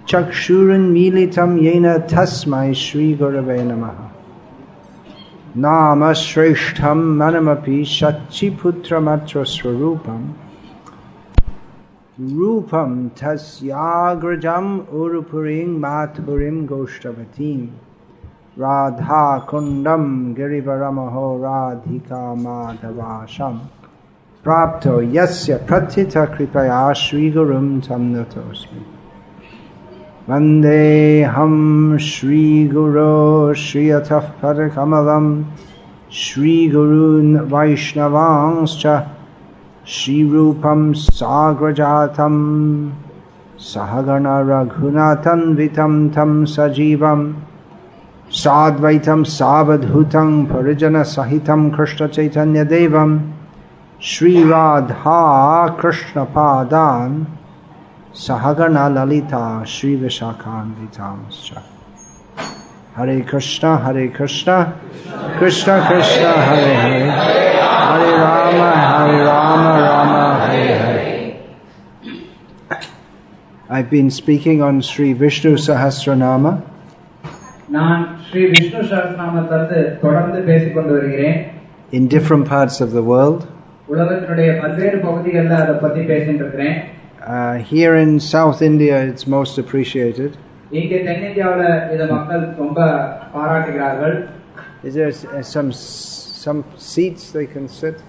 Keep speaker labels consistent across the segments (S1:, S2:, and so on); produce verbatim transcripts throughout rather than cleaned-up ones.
S1: Chakshurunmilitam yena tasmai Shri Gurave Namaha. Nama Shreshtham Manamapi Shachiputra Swarupam Rupam Tasyagrajam Urupurim Matpurim Goshtavatim Radha Kundam Girivaramaho Radhika Madhavasham Prapto Yasya Pratita Kripaya Shri Gurum Tam Natosmi Vandeham Shri Guru Shriyataf Padakamalam Shri Gurun Vaishnavanscha Shri Rupam Sagrajatam Sahagana Raghunatan Vitam Tam Sajivam Sadvaitam Savadhutam Parijana Sahitam Krishna Chaitanya Devam Shri Radha Krishna Padan Sahagana Lalita Shri Vishakhan Vitamscha. Hare Krishna, Hare Krishna, Krishna Krishna, Hare Hare, Hare Rama, Hare Rama, Rama Hare Hare. I've been speaking on Sri Vishnu Sahasranama.
S2: நான் ஸ்ரீ விஷ்ணு சஹஸ்ரநாமத்தை தொடர்ந்து பேசிக் கொண்டு வருகிறேன்.
S1: In different parts of the world.
S2: உலகத்தினுடைய பல்வேறு பகுதிகளில் அதை பற்றி பேசிட்டு இருக்கிறேன்.
S1: Uh, here in South India, it's most appreciated.
S2: இங்கே தென்னிந்தியாவில் இதை மக்கள் ரொம்ப பாராட்டுகிறார்கள்.
S1: Is there uh, some some seats they can sit?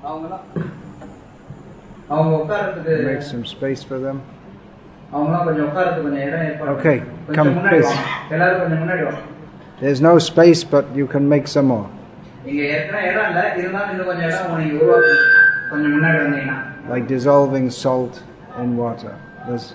S2: அவங்க உட்கார்றதுக்கு
S1: make some space for them.
S2: அவங்களாம் கொஞ்சம் உட்கார்றதுக்கு கொஞ்சம் இடம் ஏற்படும்.
S1: Okay, come please.
S2: எல்லாரும் கொஞ்சம் முன்னாடி வாங்க.
S1: There's no space, but you can make some more.
S2: இங்க ஏற்கனவே இடம் இல்ல, இருந்தாலும் இன்னும் கொஞ்சம் இடம் உங்களுக்கு உருவாக்கு. கொஞ்சம் முன்னாடி வந்தீங்கன்னா.
S1: Like dissolving salt in water. There's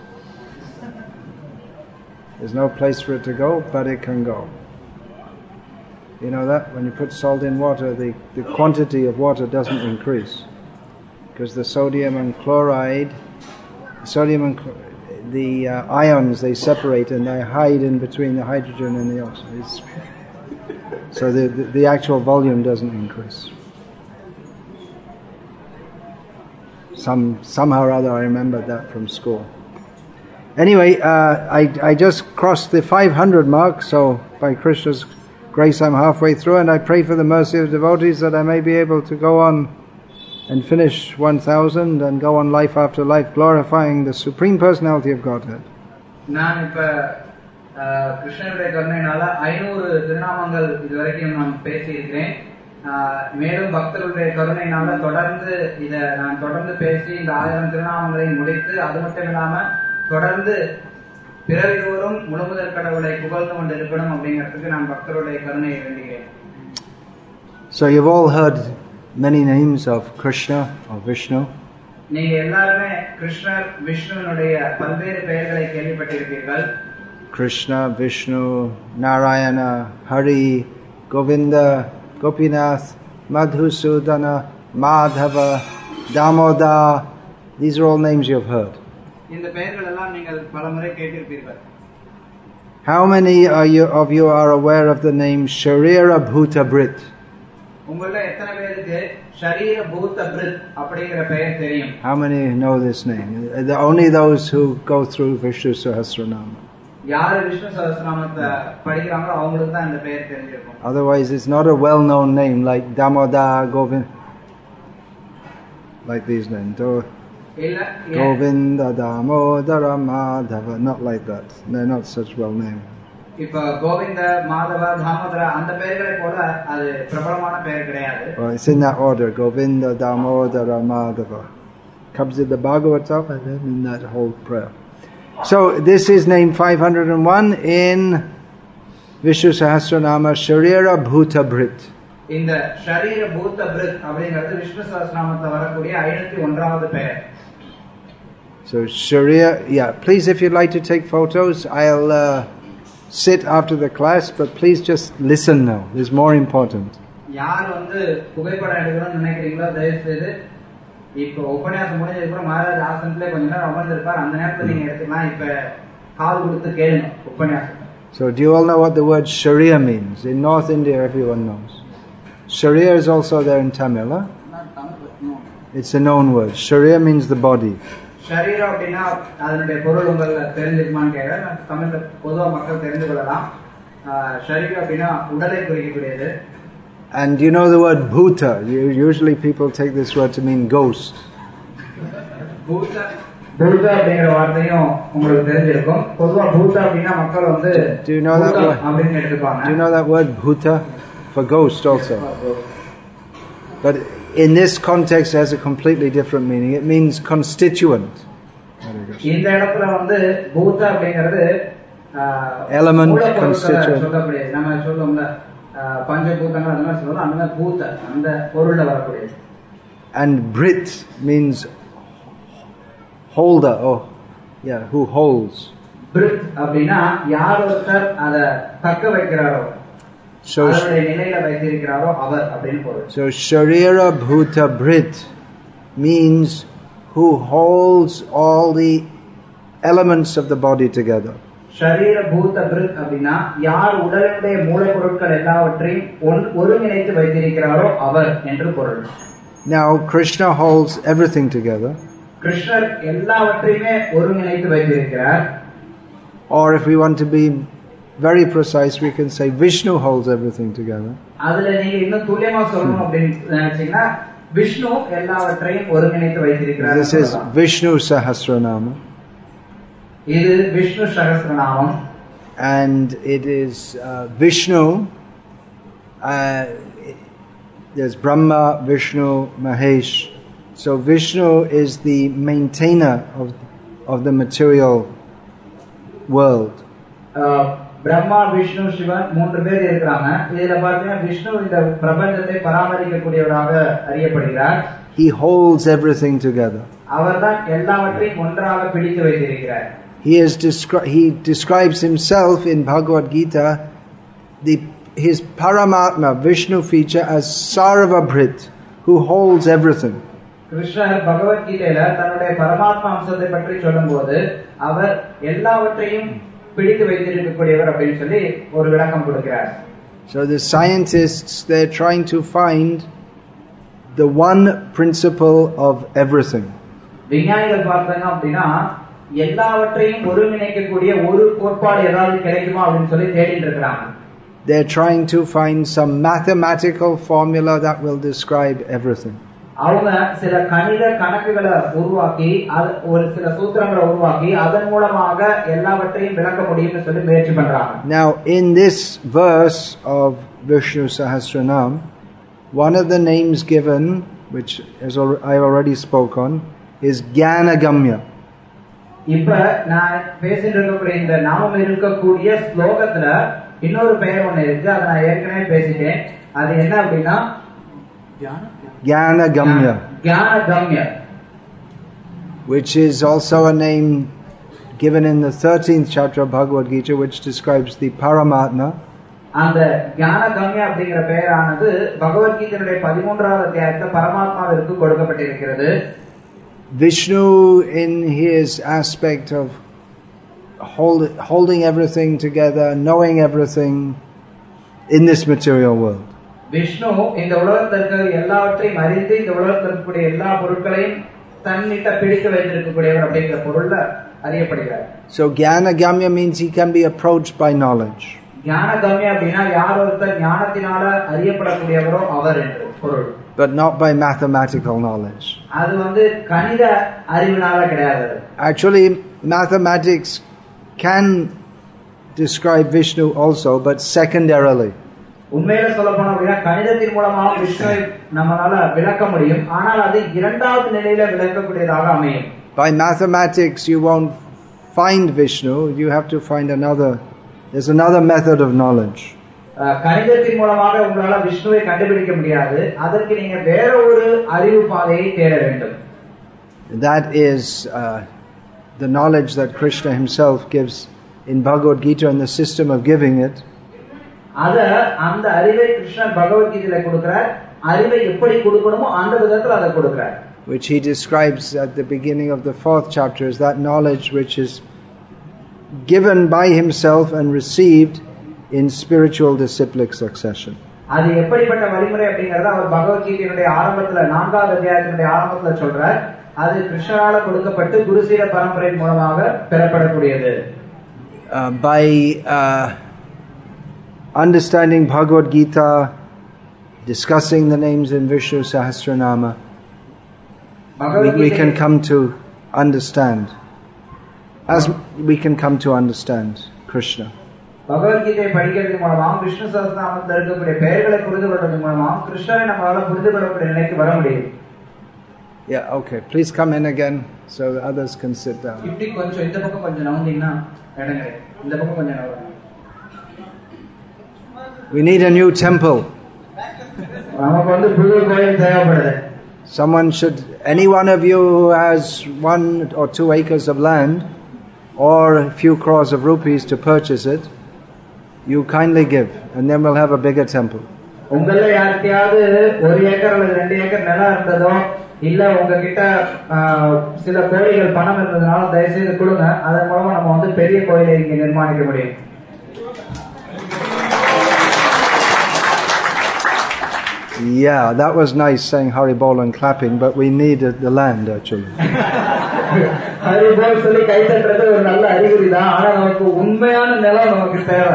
S1: There's no place for it to go, but it can go. You know that? When you put salt in water, the, the quantity of water doesn't increase. Because the sodium and chloride, sodium and chloride, the uh, ions, they separate and they hide in between the hydrogen and the oxygen. It's, so the, the, the actual volume doesn't increase. Some, somehow or other I remembered that from school. Anyway, uh, I, I just crossed the five hundred mark, so by Krishna's grace I'm halfway through, and I pray for the mercy of devotees that I may be able to go on and finish one thousand and go on life after life, glorifying the Supreme Personality of Godhead.
S2: நான் இப்ப கிருஷ்ணனுடைய கருணையினால ஐநூறு திருநாமங்கள் இதுவரைக்கும் நான் பேசியிருக்கிறேன். மேலும் பக்தர்களுடைய கருணையினால தொடர்ந்து இதை நான் தொடர்ந்து பேசி இந்த ஆயிரம் திருநாமங்களை முடித்து அது மட்டும் இல்லாம தொடர்ந்து பிறவிதோறும் முழுமுதற் கடவுளை புகழ்ந்து கொண்டு இருக்கணும் அப்படிங்கிறதுக்கு நான் பக்தருடைய கருணையை வேண்டுகிறேன்.
S1: So you've all heard many names of Krishna or Vishnu.
S2: நீங்க எல்லாருமே கிருஷ்ணர் விஷ்ணுவினுடைய பல்வேறு பெயர்களை கேள்விப்பட்டிருப்பீர்கள்.
S1: Krishna, Vishnu, Narayana, Hari, Govinda, Gopinath, Madhusudana, Madhava, Damoda. These are all names you've heard.
S2: இந்த பெயர்கள் எல்லாம் நீங்கள் பலமுறை கேட்டிருப்பீர்கள்.
S1: How many are you, of you are aware of the name Sharira Bhuta Brit?
S2: உங்கள எத்தனை பேருக்கு ஷரீர பூத பிருத் அப்படிங்கிற பெயர் தெரியும்?
S1: How many know this name? Only those who go through Vishnu Sahasranama.
S2: யார் விஷ்ணு சஹஸ்ரநாமத்தை படிக்கிறாங்களோ அவங்களுக்கு தான் இந்த பெயர் தெரிஞ்சிருக்கும்.
S1: Otherwise it's not a well-known name like Damoda, Govind, like these names. Govinda, Damodara, Madhava, not like that. They're not such well named.
S2: இப்ப கோவிந்த மாதவ தாமோதர அந்த பெயர்களை போல அது பிரபலமான பெயர் கிடையாது.
S1: Well, it's in that order. Govinda, Damodara, Madhava comes in the Bhagavatam and then in that whole prayer. So this is name five hundred one in Vishnu Sahasranama, Sharira Bhuta Brit.
S2: இந்த ஷரீர பூத பிருத் அப்படிங்கிறது விஷ்ணு சஹஸ்ரநாமத்தில் வரக்கூடிய ஐநூத்தி ஒன்றாவது பெயர்.
S1: So Sharia, yeah. Please, if you'd like to take photos, I'll uh, sit after the class. But please just listen now. This is more important.
S2: யார் வந்து புகைப்படம் எடுக்கணும்னு நினைக்கிறீங்களோ தயவு செய்து இப்போ உபன்யாசம் முடிஞ்சதுக்கு அப்புறம் மகாராஜ் ஆசனத்திலே கொஞ்ச நேரம் அமர்ந்திருப்பார். அந்த நேரத்தில் நீங்க எடுத்துக்கலாம். இப்ப கால் கொடுத்து கேளுங்க உபன்யாசம்.
S1: So do you all know what the word Sharia means? In North India, everyone knows. Sharia is also there in Tamil. Huh? It's a known word. Sharia means the body.
S2: சரீரம் அப்படின்னா அதனுடைய பொருள் உங்களுக்கு தெரிஞ்சிருக்குமான்னு கேட்க தமிழ்ல பொதுவா மக்கள் தெரிந்து கொள்ளலாம். சரீரம் அப்படின்னா உடலை குறிக்கக்கூடியது.
S1: And you know the word bhuta. Usually people take this word to mean ghost.
S2: Bhuta, bhuta அப்படிங்கிற வார்த்தையும் உங்களுக்கு தெரிஞ்சிருக்கும். பொதுவா bhuta அப்படின்னா மக்கள் வந்து
S1: Do you know that word? அப்படின்னு எடுத்துப்பாங்க. Do you know that word bhuta for ghost also? But in this context it has a completely different meaning. It means constituent.
S2: இந்த இடத்துல வந்து bhuta அப்படிங்கிறது
S1: element constituent.
S2: சொல்லக்கூடியது. நம்ம சொல்லுவோம்ல பஞ்சபூதங்கள் அந்த மாதிரி சொல்றோம். அந்த பூத அந்த பொருள்ல வரக்கூடியது.
S1: And brit means holder or yeah who holds.
S2: Brit அப்படினா யார் ஒருத்தர் அத தக்க வைக்கிறாரோ அவருடைய நிலையில வைத்திருக்கிறாரோ அவர் அப்படினு பொருள்.
S1: So sharira bhuta brit means who holds all the elements of the body together.
S2: ஷரீர பூத பிருத் அப்படின்னா யார் உடலுடைய மூலப்பொருட்கள் எல்லாவற்றையும் ஒருங்கிணைத்து வைத்திருக்கிறாரோ அவர் என்று பொருள்.
S1: Now Krishna holds everything together.
S2: கிருஷ்ணர் எல்லாவற்றையுமே ஒருங்கிணைத்து வைத்திருக்கிறார்.
S1: Or if we want to be very precise, we can say Vishnu holds everything together.
S2: அதுல நீங்க இன்னும் துல்லியமா சொல்லணும் அப்படின்னு நினைச்சீங்கன்னா விஷ்ணு எல்லாவற்றையும் ஒருங்கிணைத்து வைத்திருக்கிறார்.
S1: This is Vishnu Sahasranama.
S2: இது Vishnu Sahasranamam.
S1: And it is uh, Vishnu, uh, there's Brahma, Vishnu, Mahesh. So Vishnu is the maintainer of, of the material world.
S2: Brahma, Vishnu, Shivan மூன்று பேர் இருக்காங்க. இதுல பார்த்தீங்கன்னா விஷ்ணு இந்த பிரபஞ்சத்தை பராமரிக்கக்கூடியவராக அறியப்படுகிறார்.
S1: He holds everything together.
S2: அவர்தான் எல்லாவற்றையும் ஒன்றாக பிடித்து வைத்திருக்கிறார்.
S1: He is descri- he describes himself in Bhagavad Gita, the his Paramatma Vishnu feature as Sarvabhrit, who holds everything.
S2: கிருஷ்ணர் பகவத் கீதையில தன்னுடைய பரமாத்மா அம்சத்தை பற்றி சொல்லும்போது அவர் எல்லாவற்றையும் பிடித்து வைத்திருக்கக்கூடியவர் அப்படின்னு சொல்லி ஒரு விளக்கம் கொடுக்கிறார்.
S1: So the scientists, they're trying to find the one principle of everything.
S2: விஞ்ஞானிகள் பார்த்தாங்க அப்படின்னா எல்லாவற்றையும் ஒருங்கிணைக்கக்கூடிய ஒரு கோட்பாடு ஏதாவது கிடைக்குமா அப்படின்னு சொல்லி தேடிட்டு இருக்காங்க.
S1: They're trying to find some mathematical formula that will describe everything.
S2: அவங்க சில கணித கணக்குகளை உருவாக்கி ஒரு சில சூத்திரங்களை உருவாக்கி அதன் மூலமாக எல்லாவற்றையும் விளக்க முடியும்னு சொல்லி முயற்சி பண்றாங்க.
S1: Now in this verse of Vishnu Sahasranam, one of the names given, which as I already spoke on, is Gyanagamya.
S2: இப்ப நான் பேசிட்டு இருக்கக்கூடிய இந்த நாமம் இருக்கக்கூடிய ஸ்லோகத்துல இன்னொரு பெயர் ஒண்ணு இருக்கு. அதை நான் ஏற்கனவே பேசிட்டேன். அது என்ன அப்படின்னா
S1: Gyanagamya,
S2: Gyanagamya,
S1: which is also a name given in the thirteenth chapter of Bhagavad Gita, which describes the Paramatma.
S2: அந்த ஞானகம்யா அப்படிங்கிற பெயரானது பகவத்கீதையுடைய பதிமூன்றாவது அத்தியாயத்துல பரமாத்மாவிற்கு கொடுக்கப்பட்டிருக்கிறது.
S1: Vishnu, in his aspect of hold, holding everything together, knowing everything in this material world.
S2: Vishnu இந்த உலகத்தில் இருக்கிற எல்லாவற்றையும் அறிந்து இந்த உலகத்தில் இருக்கக்கூடிய எல்லா பொருட்களையும் தன்னிட்ட பிடித்து வைத்திருக்கக்கூடியவர் அப்படிங்கிற பொருள்ல அறியப்படுகிறார்.
S1: So Gyanagamya means he can be approached by knowledge.
S2: ஞானகம்யா அப்படின்னா யார் ஒருத்தர் ஞானத்தினால அறியப்படக்கூடியவரோ அவர் என்று பொருள்.
S1: But not by mathematical knowledge.
S2: அது வந்து கணித அறிவினால கிடையாது.
S1: Actually, mathematics can describe Vishnu also, but secondarily.
S2: உண்மையில சொல்ல போனா அப்படின்னா கணிதத்தின் மூலமாக விஷ்ணுவை நம்மளால விளக்க முடியும். ஆனால் அது இரண்டாவது நிலையில விளக்கக்கூடியதாக அமையும்.
S1: By mathematics, you won't find Vishnu. You have to find another. There's another method of knowledge.
S2: கணிதத்தின் மூலமாக உங்களால விஷ்ணுவை கண்டுபிடிக்க முடியாது. அதற்கு நீங்க வேற ஒரு அறிவு பாதையை தேட வேண்டும்.
S1: That is uh, the knowledge that Krishna himself gives in Bhagavad Gita and the system of giving it.
S2: அத அந்த அறிவை கிருஷ்ணர் பகவத்கீதையில கொடுக்கிறார். அறிவை எப்படி கொடுக்கணுமோ அந்த விதத்துல அதை கொடுக்கிறார்.
S1: Which he describes at the beginning of the fourth chapter as that knowledge which is given by himself and received in spiritual disciplic succession.
S2: அது எப்படிப்பட்ட வழிமுறை அப்படிங்கறத அவர் பகவத்கீதையினுடைய ஆரம்பத்துல நான்காவது அத்தியாயத்தினுடைய ஆரம்பத்துல சொல்றார். அது கிருஷ்ணரால கொடுக்கப்பட்டு குருசீல பரம்பரை மூலமாக பெறப்படக்கூடியது.
S1: By uh, understanding Bhagavad Gita, discussing the names in Vishnu Sahasranama, we, we can come to understand, as we can come to understand Krishna.
S2: பகவத்கீதையை படிக்கிறதுக்கு மூலமாக விஷ்ணு சஹஸ்ரநாமத்தில் இருக்கக்கூடிய பெயர்களை புரிந்து கொள்வதன் மூலமாக கிருஷ்ணரை நம்மளால புரிந்து கொள்ளக்கூடிய நிலைக்கு வர முடியும்.
S1: Yeah, okay. Please come in again so the others can sit down.
S2: இப்படி கொஞ்சம் இந்த பக்கம் கொஞ்சம் நவுந்தீங்கன்னா இடங்க இந்த பக்கம் கொஞ்சம் நவுங்க.
S1: We need a new temple.
S2: நமக்கு வந்து புது கோயில் தேவைப்படுது.
S1: Someone should, any one of you who has one or two acres of land or a few crores of rupees to purchase it, you kindly give, and then we'll have a bigger temple.
S2: உங்கள யார்கிட்டயாவது ஒரு acre அல்லது ரெண்டு acre நிலம் இருந்ததோ இல்ல உங்ககிட்ட சில கோயில்கள் பணம் இருந்ததுனால தயவு செய்து கொடுங்க, அதன் மூலமா நம்ம வந்து பெரிய கோயிலை இங்க நிர்மாணிக்க முடியும்.
S1: Yeah, that was nice saying Haribol and clapping, but we need the land actually.
S2: Haribol சொல்லி கை தட்டுறது ஒரு நல்ல அறிகுறி தான், ஆனா நமக்கு உண்மையான நிலம் நமக்கு தேவை.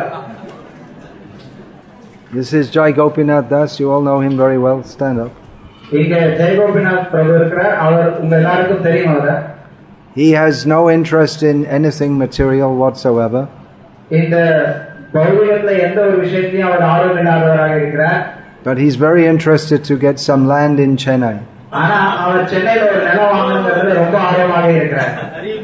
S1: This is Jai Gopinath Das. You all know him very well. Stand up.
S2: இங்க ஜெய் கோபிநாத் பிரபு இருக்கிறார். அவர் உங்க எல்லாருக்கும் தெரியும் அவரை.
S1: He has no interest in anything material whatsoever.
S2: இந்த பௌதிகத்துல எந்த ஒரு விஷயத்தையும் அவர் ஆர்வம் இல்லாதவராக இருக்கிறார்.
S1: But he's very interested to get some land in Chennai.
S2: ஆனா அவர் சென்னையில ஒரு நிலம் வாங்கணும்ங்கிறதுல ரொம்ப ஆர்வமாக இருக்கிறார்.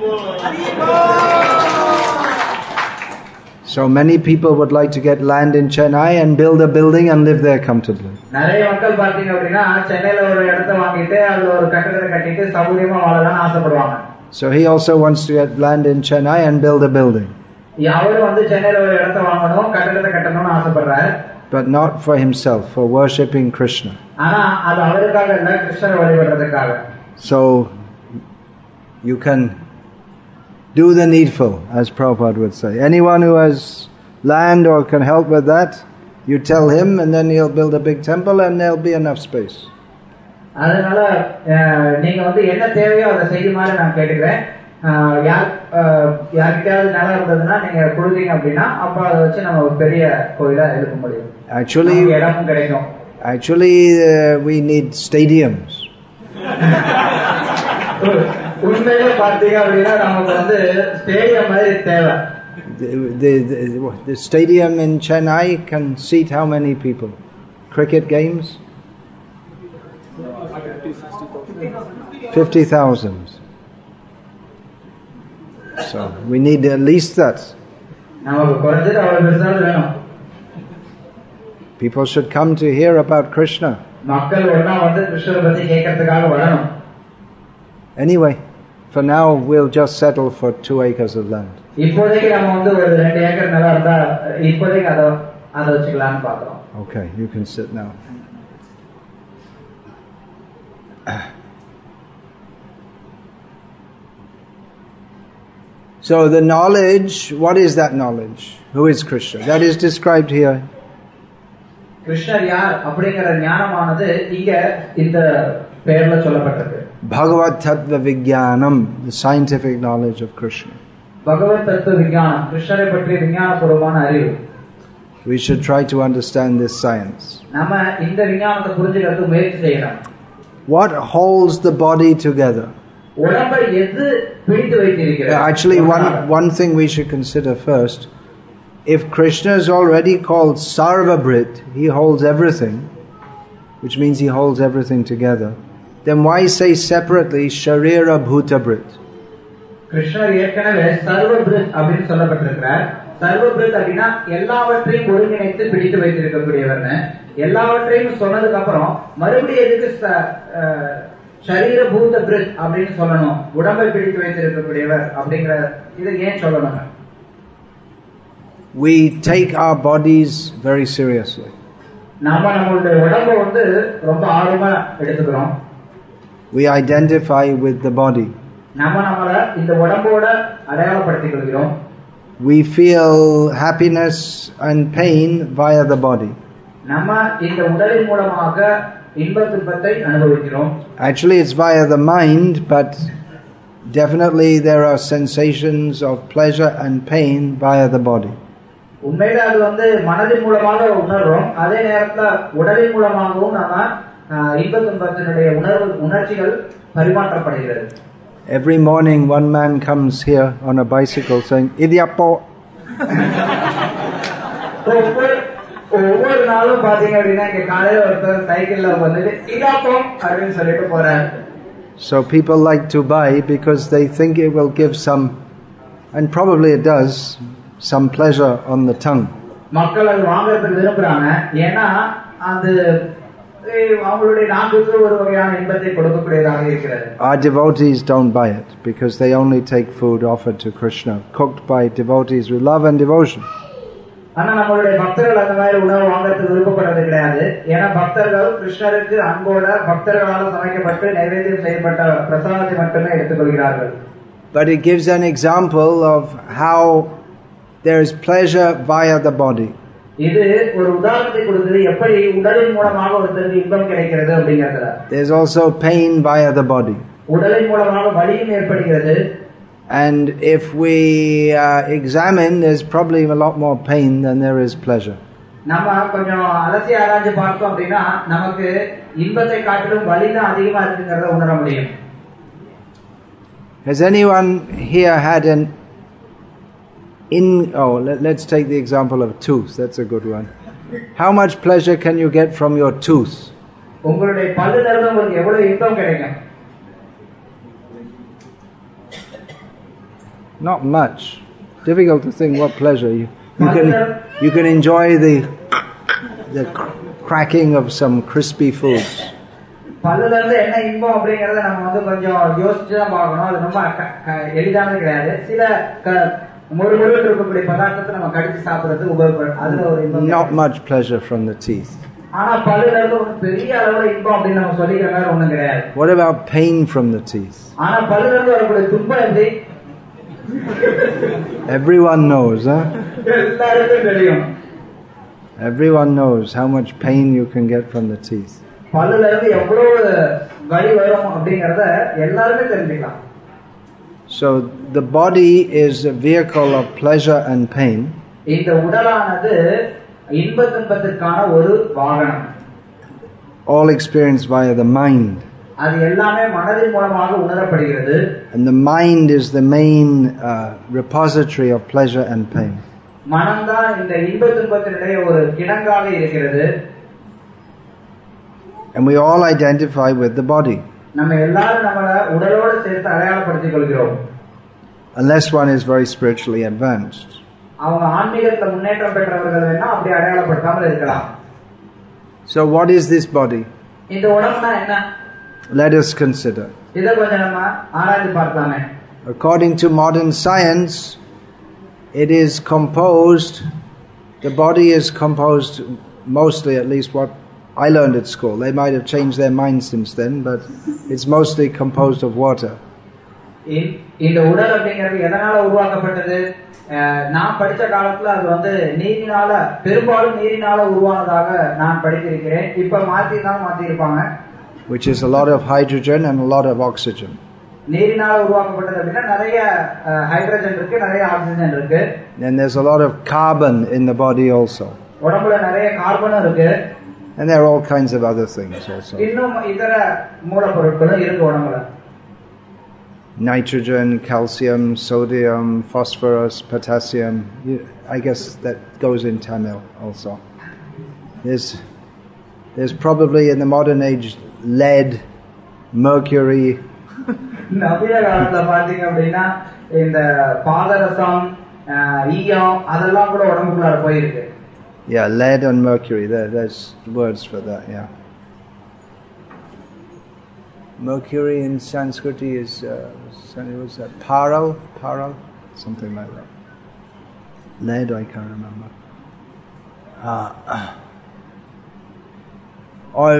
S1: So many people would like to get land in Chennai and build a building and live there comfortably.
S2: நிறைய மக்கள் பாத்தீங்க அப்படினா சென்னையில ஒரு இடத்தை வாங்கிட்டு அதுல ஒரு கட்டடத்தை கட்டிட்டு சௌகரியமா வாழலாம்னு ஆசைப்படுவாங்க.
S1: So he also wants to get land in Chennai and build a building.
S2: அவரு வந்து சென்னையில ஒரு இடத்தை வாங்கணும் கட்டடத்தை கட்டணும்னு ஆசைப்படுறார்.
S1: But not for himself, for worshipping Krishna.
S2: ஆனா அது அவருக்காக இல்ல, கிருஷ்ணரை வழிபடுறதுக்காக.
S1: So you can do the needful, as Prabhupada would say. Anyone who has land or can help with that, you tell him and then he'll build a big temple and there'll be enough space.
S2: அதனால நீங்க வந்து என்ன தேவையோ அதை செய்யுமாறு நான் கேட்டுக்கிறேன். யார் யார்கிட்டயாவது நிலம் இருந்ததுன்னா நீங்க கொடுத்தீங்க அப்படின்னா அப்ப அதை வச்சு நம்ம ஒரு பெரிய கோயிலா எழுப்ப முடியும்.
S1: Actually,
S2: இடமும் கிடைக்கும்.
S1: Actually, uh, we need stadiums.
S2: உண்மையிலே பார்த்தீங்க அப்படின்னா நமக்கு வந்து ஸ்டேடியம் மாதிரி தேவை.
S1: The, the, the, the stadium in Chennai can seat how many people? Cricket games? fifty thousand. So we need at least that. People should come to hear about Krishna. Anyway, for now we'll just settle for two acres of land. Okay, you can sit now. So the knowledge, what is that knowledge? Who is Krishna? That is described here.
S2: Krishna yaar அப்படிங்கற ஞானமானது இங்க இந்த பெயர்ல சொல்லப்பட்டிருக்கு.
S1: Bhagavad Tattva Vijnanam, the scientific knowledge of Krishna.
S2: Bhagavad Tattva Vijnanam, கிருஷ்ணரை பற்றிய விஞ்ஞானபூர்வமான அறிவு.
S1: We should try to understand this science.
S2: நாம இந்த விஞ்ஞானத்தை புரிஞ்சுக்கிறதுக்கு முயற்சி செய்யணும்.
S1: What holds the body together?
S2: உடம்பை எது பிடித்து வைத்திருக்கிறது?
S1: Actually, one one thing we should consider first. If Krishna is already called Sarvabrit, he holds everything, which means he holds everything together. Then why say separately Sharira Bhutabrit?
S2: Krishna ஏற்கனவே சர்வபிருத் அப்படின்னு சொல்லப்பட்டிருக்கிறார். சர்வபிருத் அப்படின்னா எல்லாவற்றையும் ஒருங்கிணைத்து பிடித்து வைத்திருக்கக்கூடியவர்னு. எல்லாவற்றையும் சொன்னதுக்கு அப்புறம் மறுபடியும் எதுக்கு ஷரீர பூத பிரித் அப்படின்னு சொல்லணும், உடம்பை பிடித்து வைத்திருக்கக்கூடியவர் அப்படிங்கிற இது ஏன் சொல்லணும்?
S1: We take our bodies very seriously.
S2: நாம நம்மளுடைய உடம்பை வந்து ரொம்ப ஆழமா எடுத்துக்கிறோம்.
S1: We identify with the body.
S2: நாம நம்மள இந்த உடம்போட அடையாளப்படுத்திக் கொள்கிறோம்.
S1: We feel happiness and pain via the body.
S2: நம்ம இந்த உடலின் மூலமாக இன்ப துன்பத்தை அனுபவிக்கிறோம்.
S1: Actually, it's via the mind, but definitely there are sensations of pleasure and pain via the body.
S2: உண்மையிலே அது வந்து மனதின் மூலமாக உணர்றோம். அதே நேரத்துல உடலின் மூலமாகவும் நாம இன்ப துன்பத்தினுடைய உணர்வு உணர்ச்சிகள் பரிமாற்றப்படுகிறது.
S1: Every morning one man comes here on a bicycle saying, "Idiappo."
S2: ஒவ்வொரு நாளும் பாத்தீங்க அப்படின்னா இங்க காலையில ஒருத்தர் சைக்கிள்ல வந்துட்டு இடியாப்போ அப்படின்னு சொல்லிட்டு போறாரு.
S1: So people like to buy because they think it will give some, and probably it does, some pleasure on the tongue.
S2: மக்கள் அது வாங்குறதுக்கு விரும்புறாங்க. ஏன்னா அது அவங்களுடைய நாக்குக்கு ஒரு வகையான இன்பத்தை கொடுக்கக்கூடியதாக இருக்கிறது.
S1: Our devotees don't buy it because they only take food offered to Krishna, cooked by devotees with love and devotion.
S2: ஆனா நம்மளுடைய பக்தர்கள் அந்த மாதிரி உணவு வாங்குறதுக்கு விருப்பப்படுறது கிடையாது. ஏன்னா பக்தர்கள் கிருஷ்ணருக்கு அன்போட பக்தர்களால் சமைக்கப்பட்டு நைவேத்தியம் செய்யப்பட்ட பிரசாதத்தை மட்டுமே எடுத்துக்கொள்கிறார்கள்.
S1: But it gives an example of how there is pleasure via the body.
S2: இது ஒரு உதாரணத்தை கொடுக்குது எப்படி உடலின் மூலமாக ஒருத்தருக்கு இன்பம் கிடைக்கிறது அப்படிங்கறதுல.
S1: There's also pain via the body.
S2: உடலின் மூலமாக வலியும் ஏற்படுகிறது.
S1: And if we uh, examine, there's probably a lot more pain than there is pleasure.
S2: நம்ம கொஞ்சம் அலசி ஆராய்ஞ்சு பார்த்தோம் அப்படின்னா நமக்கு இன்பத்தை காட்டிலும் வலி தான் அதிகமா இருக்குங்கறத உணர முடியும்.
S1: Has anyone here had an in oh let, let's take the example of tooth. That's a good one. How much pleasure can you get from your tooth?
S2: உங்களுடைய பல்லுல இருந்து உங்களுக்கு எவ்வளவு இன்பம் கிடைக்கும்?
S1: Not much. Difficult to think what pleasure you you can you can enjoy the the cracking of some crispy foods.
S2: பல்லுல இருந்து என்ன இன்பம் அப்படிங்கறத நம்ம வந்து கொஞ்சம் யோசிச்சு தான் பார்க்கணும். அது ரொம்ப எளிதானது கிடையாது. சில முறுமுறுன்னு இருக்கக்கூடிய பதார்த்தத்தை நம்ம கடிச்சு சாப்பிடுறது உபயோகப்படும். அதுல ஒரு இன்பம்.
S1: Not much pleasure from the teeth.
S2: ஆனா பல்லுல இருந்து ஒரு பெரிய அளவுல இன்பம் அப்படின்னு நம்ம சொல்லிக்கிற மாதிரி ஒண்ணும் கிடையாது.
S1: What about pain from the teeth?
S2: ஆனா பல்லுல இருந்து வரக்கூடிய துன்பம் எப்படி?
S1: Everyone knows, huh?
S2: எல்லாருக்கும் தெரியும்.
S1: Everyone knows how much pain you can get from the teeth.
S2: பல்லுல இருந்து எவ்வளவு வலி வரும் அப்படிங்கறத எல்லாருமே தெரிஞ்சுக்கலாம்.
S1: So the body is a vehicle of pleasure and pain.
S2: இந்த உடலானது இன்ப துன்பத்திற்கான ஒரு வாகனம்.
S1: All experienced via the mind.
S2: அது எல்லாமே மனதின் மூலமாக உணரப்படுகிறது.
S1: And the mind is the main uh, repository of pleasure and pain.
S2: மனம்தான் இந்த இன்ப துன்பத்தினுடைய ஒரு கிடங்காக இருக்கிறது.
S1: And we all identify with the body.
S2: நம்ம எல்லாரும் நம்மள உடலோடு சேர்த்து அடையாளப்படுத்திக் கொள்கிறோம்.
S1: Unless one is very spiritually advanced.
S2: அவங்க ஆன்மீகத்துல முன்னேற்றம் பெற்றவர்கள் வேணா அப்படி அடையாளப்படுத்தாமல் இருக்கலாம்.
S1: So what is this body?
S2: இந்த உடம்புனா என்ன?
S1: Let us consider.
S2: இத கொஞ்சம் நம்ம ஆராய்ந்து பார்க்கலாமே.
S1: According to modern science, it is composed, the body is composed mostly, at least what I learned at school. They might have changed their minds since then, but it's mostly composed of water.
S2: இந்த உடல் அப்படிங்கிறது எதனால உருவாக்கப்பட்டது? நான் படிச்ச காலத்துல அது வந்து நீரினால பெரும்பாலும் நீரினால உருவானதாக நான் படித்திருக்கிறேன். இப்ப மாத்தி தான் மாத்தி இருப்பாங்க.
S1: Which is a lot of hydrogen and a lot of oxygen.
S2: நீரினால உருவாக்கப்பட்டது அப்படின்னா நிறைய ஹைட்ரஜன் இருக்கு, நிறைய ஆக்சிஜன் இருக்கு.
S1: And there's a lot of carbon in the body also.
S2: உடம்புல நிறைய கார்பனும் இருக்கு.
S1: And there are all kinds of other things also.
S2: இன்னும் இதர மூலப்பொருட்களும் இருக்கு உடம்புல.
S1: Nitrogen, calcium, sodium, phosphorus, potassium. I guess that goes in Tamil also. There's, there's probably in the modern age lead, mercury.
S2: நவீன காலத்துல பாத்தீங்க அப்படின்னா இந்த பாதரசம், ஈயம் அதெல்லாம் கூட உடம்புக்குள்ளார போயிருக்கு.
S1: Yeah, lead and mercury. There, there's words for that. Yeah. Mercury in Sanskrit is uh, what's that? Paral, paral, something like that. Lead, I can't remember. Uh, or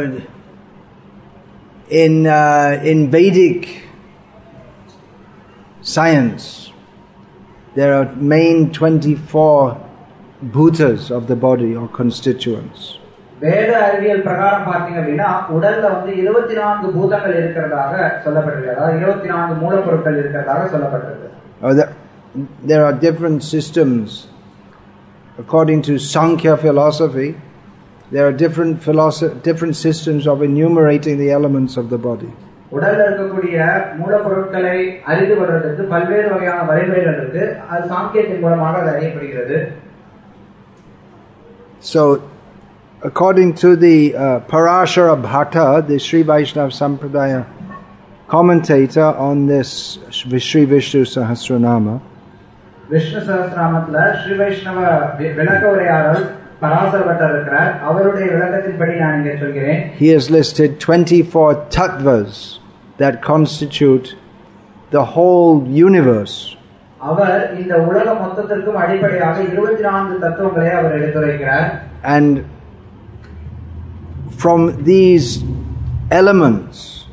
S1: in uh, in Vedic science, there are main twenty-four bhutas of the body or constituents.
S2: வேத அறிவியல் பிரகாரம் பார்த்தீங்க அப்படின்னா உடல்ல வந்து இருபத்தி நான்கு பூதங்கள் இருக்கிறதாக சொல்லப்பட்டிருக்கு. அதாவது இருபத்தி நான்கு மூலப்பொருட்கள் இருக்கிறதாக சொல்லப்பட்டிருக்கு.
S1: Oh, there, there are different systems. According to Sankhya philosophy, there are different philosophy, different systems of enumerating the elements of the body.
S2: உடல்ல இருக்கக்கூடிய மூலப்பொருட்களை அறிந்து கொள்வதற்கு பல்வேறு வகையான வழிமுறைகள் இருக்கு. அது சாங்கியத்தின் மூலமாக அது அறியப்படுகிறது.
S1: So, according to the uh, Parashara Bhatta, the Sri Vaishnava Sampradaya commentator on this Sri Vishnu Sahasranama,
S2: Vishnu Sahasranamatla Sri Vaishnava விளக்க உரையாளர் பராசர பட்டர் இருக்கிறார். அவருடைய விளக்கத்தின்படி நான் இங்கே சொல்கிறேன்.
S1: He has listed twenty-four tattvas that constitute the whole universe.
S2: அவர் இந்த உலக மொத்தத்திற்கும் அடிப்படையாக இருபத்தி நான்கு தத்துவங்களை அவர் எடுத்துரைக்கிறார்.
S1: And from these elements,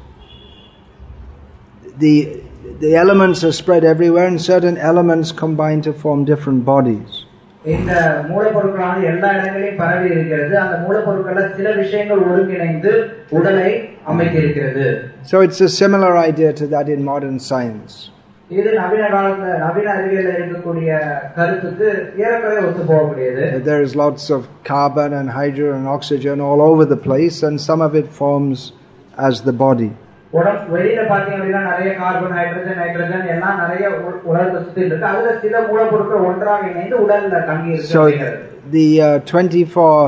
S1: the the elements are spread everywhere, and certain elements combine to form different bodies.
S2: இந்த மூலப்பொருட்களானது எல்லா இடங்களிலும் பரவி இருக்கிறது. அந்த மூலப்பொருட்கள சில விஷயங்கள் ஒருங்கிணைந்து உடலை அமைத்திருக்கிறது.
S1: So it's a similar idea to that in modern science.
S2: இது நவீன காலத்துல நவீன அறிவியல்ல இருக்கக்கூடிய கருத்துக்கு ஏறக்குறைய ஒத்து போகக்கூடியது.
S1: There is lots of carbon and hydrogen and oxygen all over the place, and some of it forms as the body.
S2: உடம்பு வெளியில பாத்தீங்க அப்படின்னா நிறைய கார்பன், ஹைட்ரஜன், நைட்ரஜன் எல்லாம் நிறைய உலகத்தை சுத்தி இருக்கு. அதுல சில மூலப்பொருட்கள் ஒன்றாக இணைந்து உடல்ல தங்கி இருக்கு.
S1: So the uh, twenty-four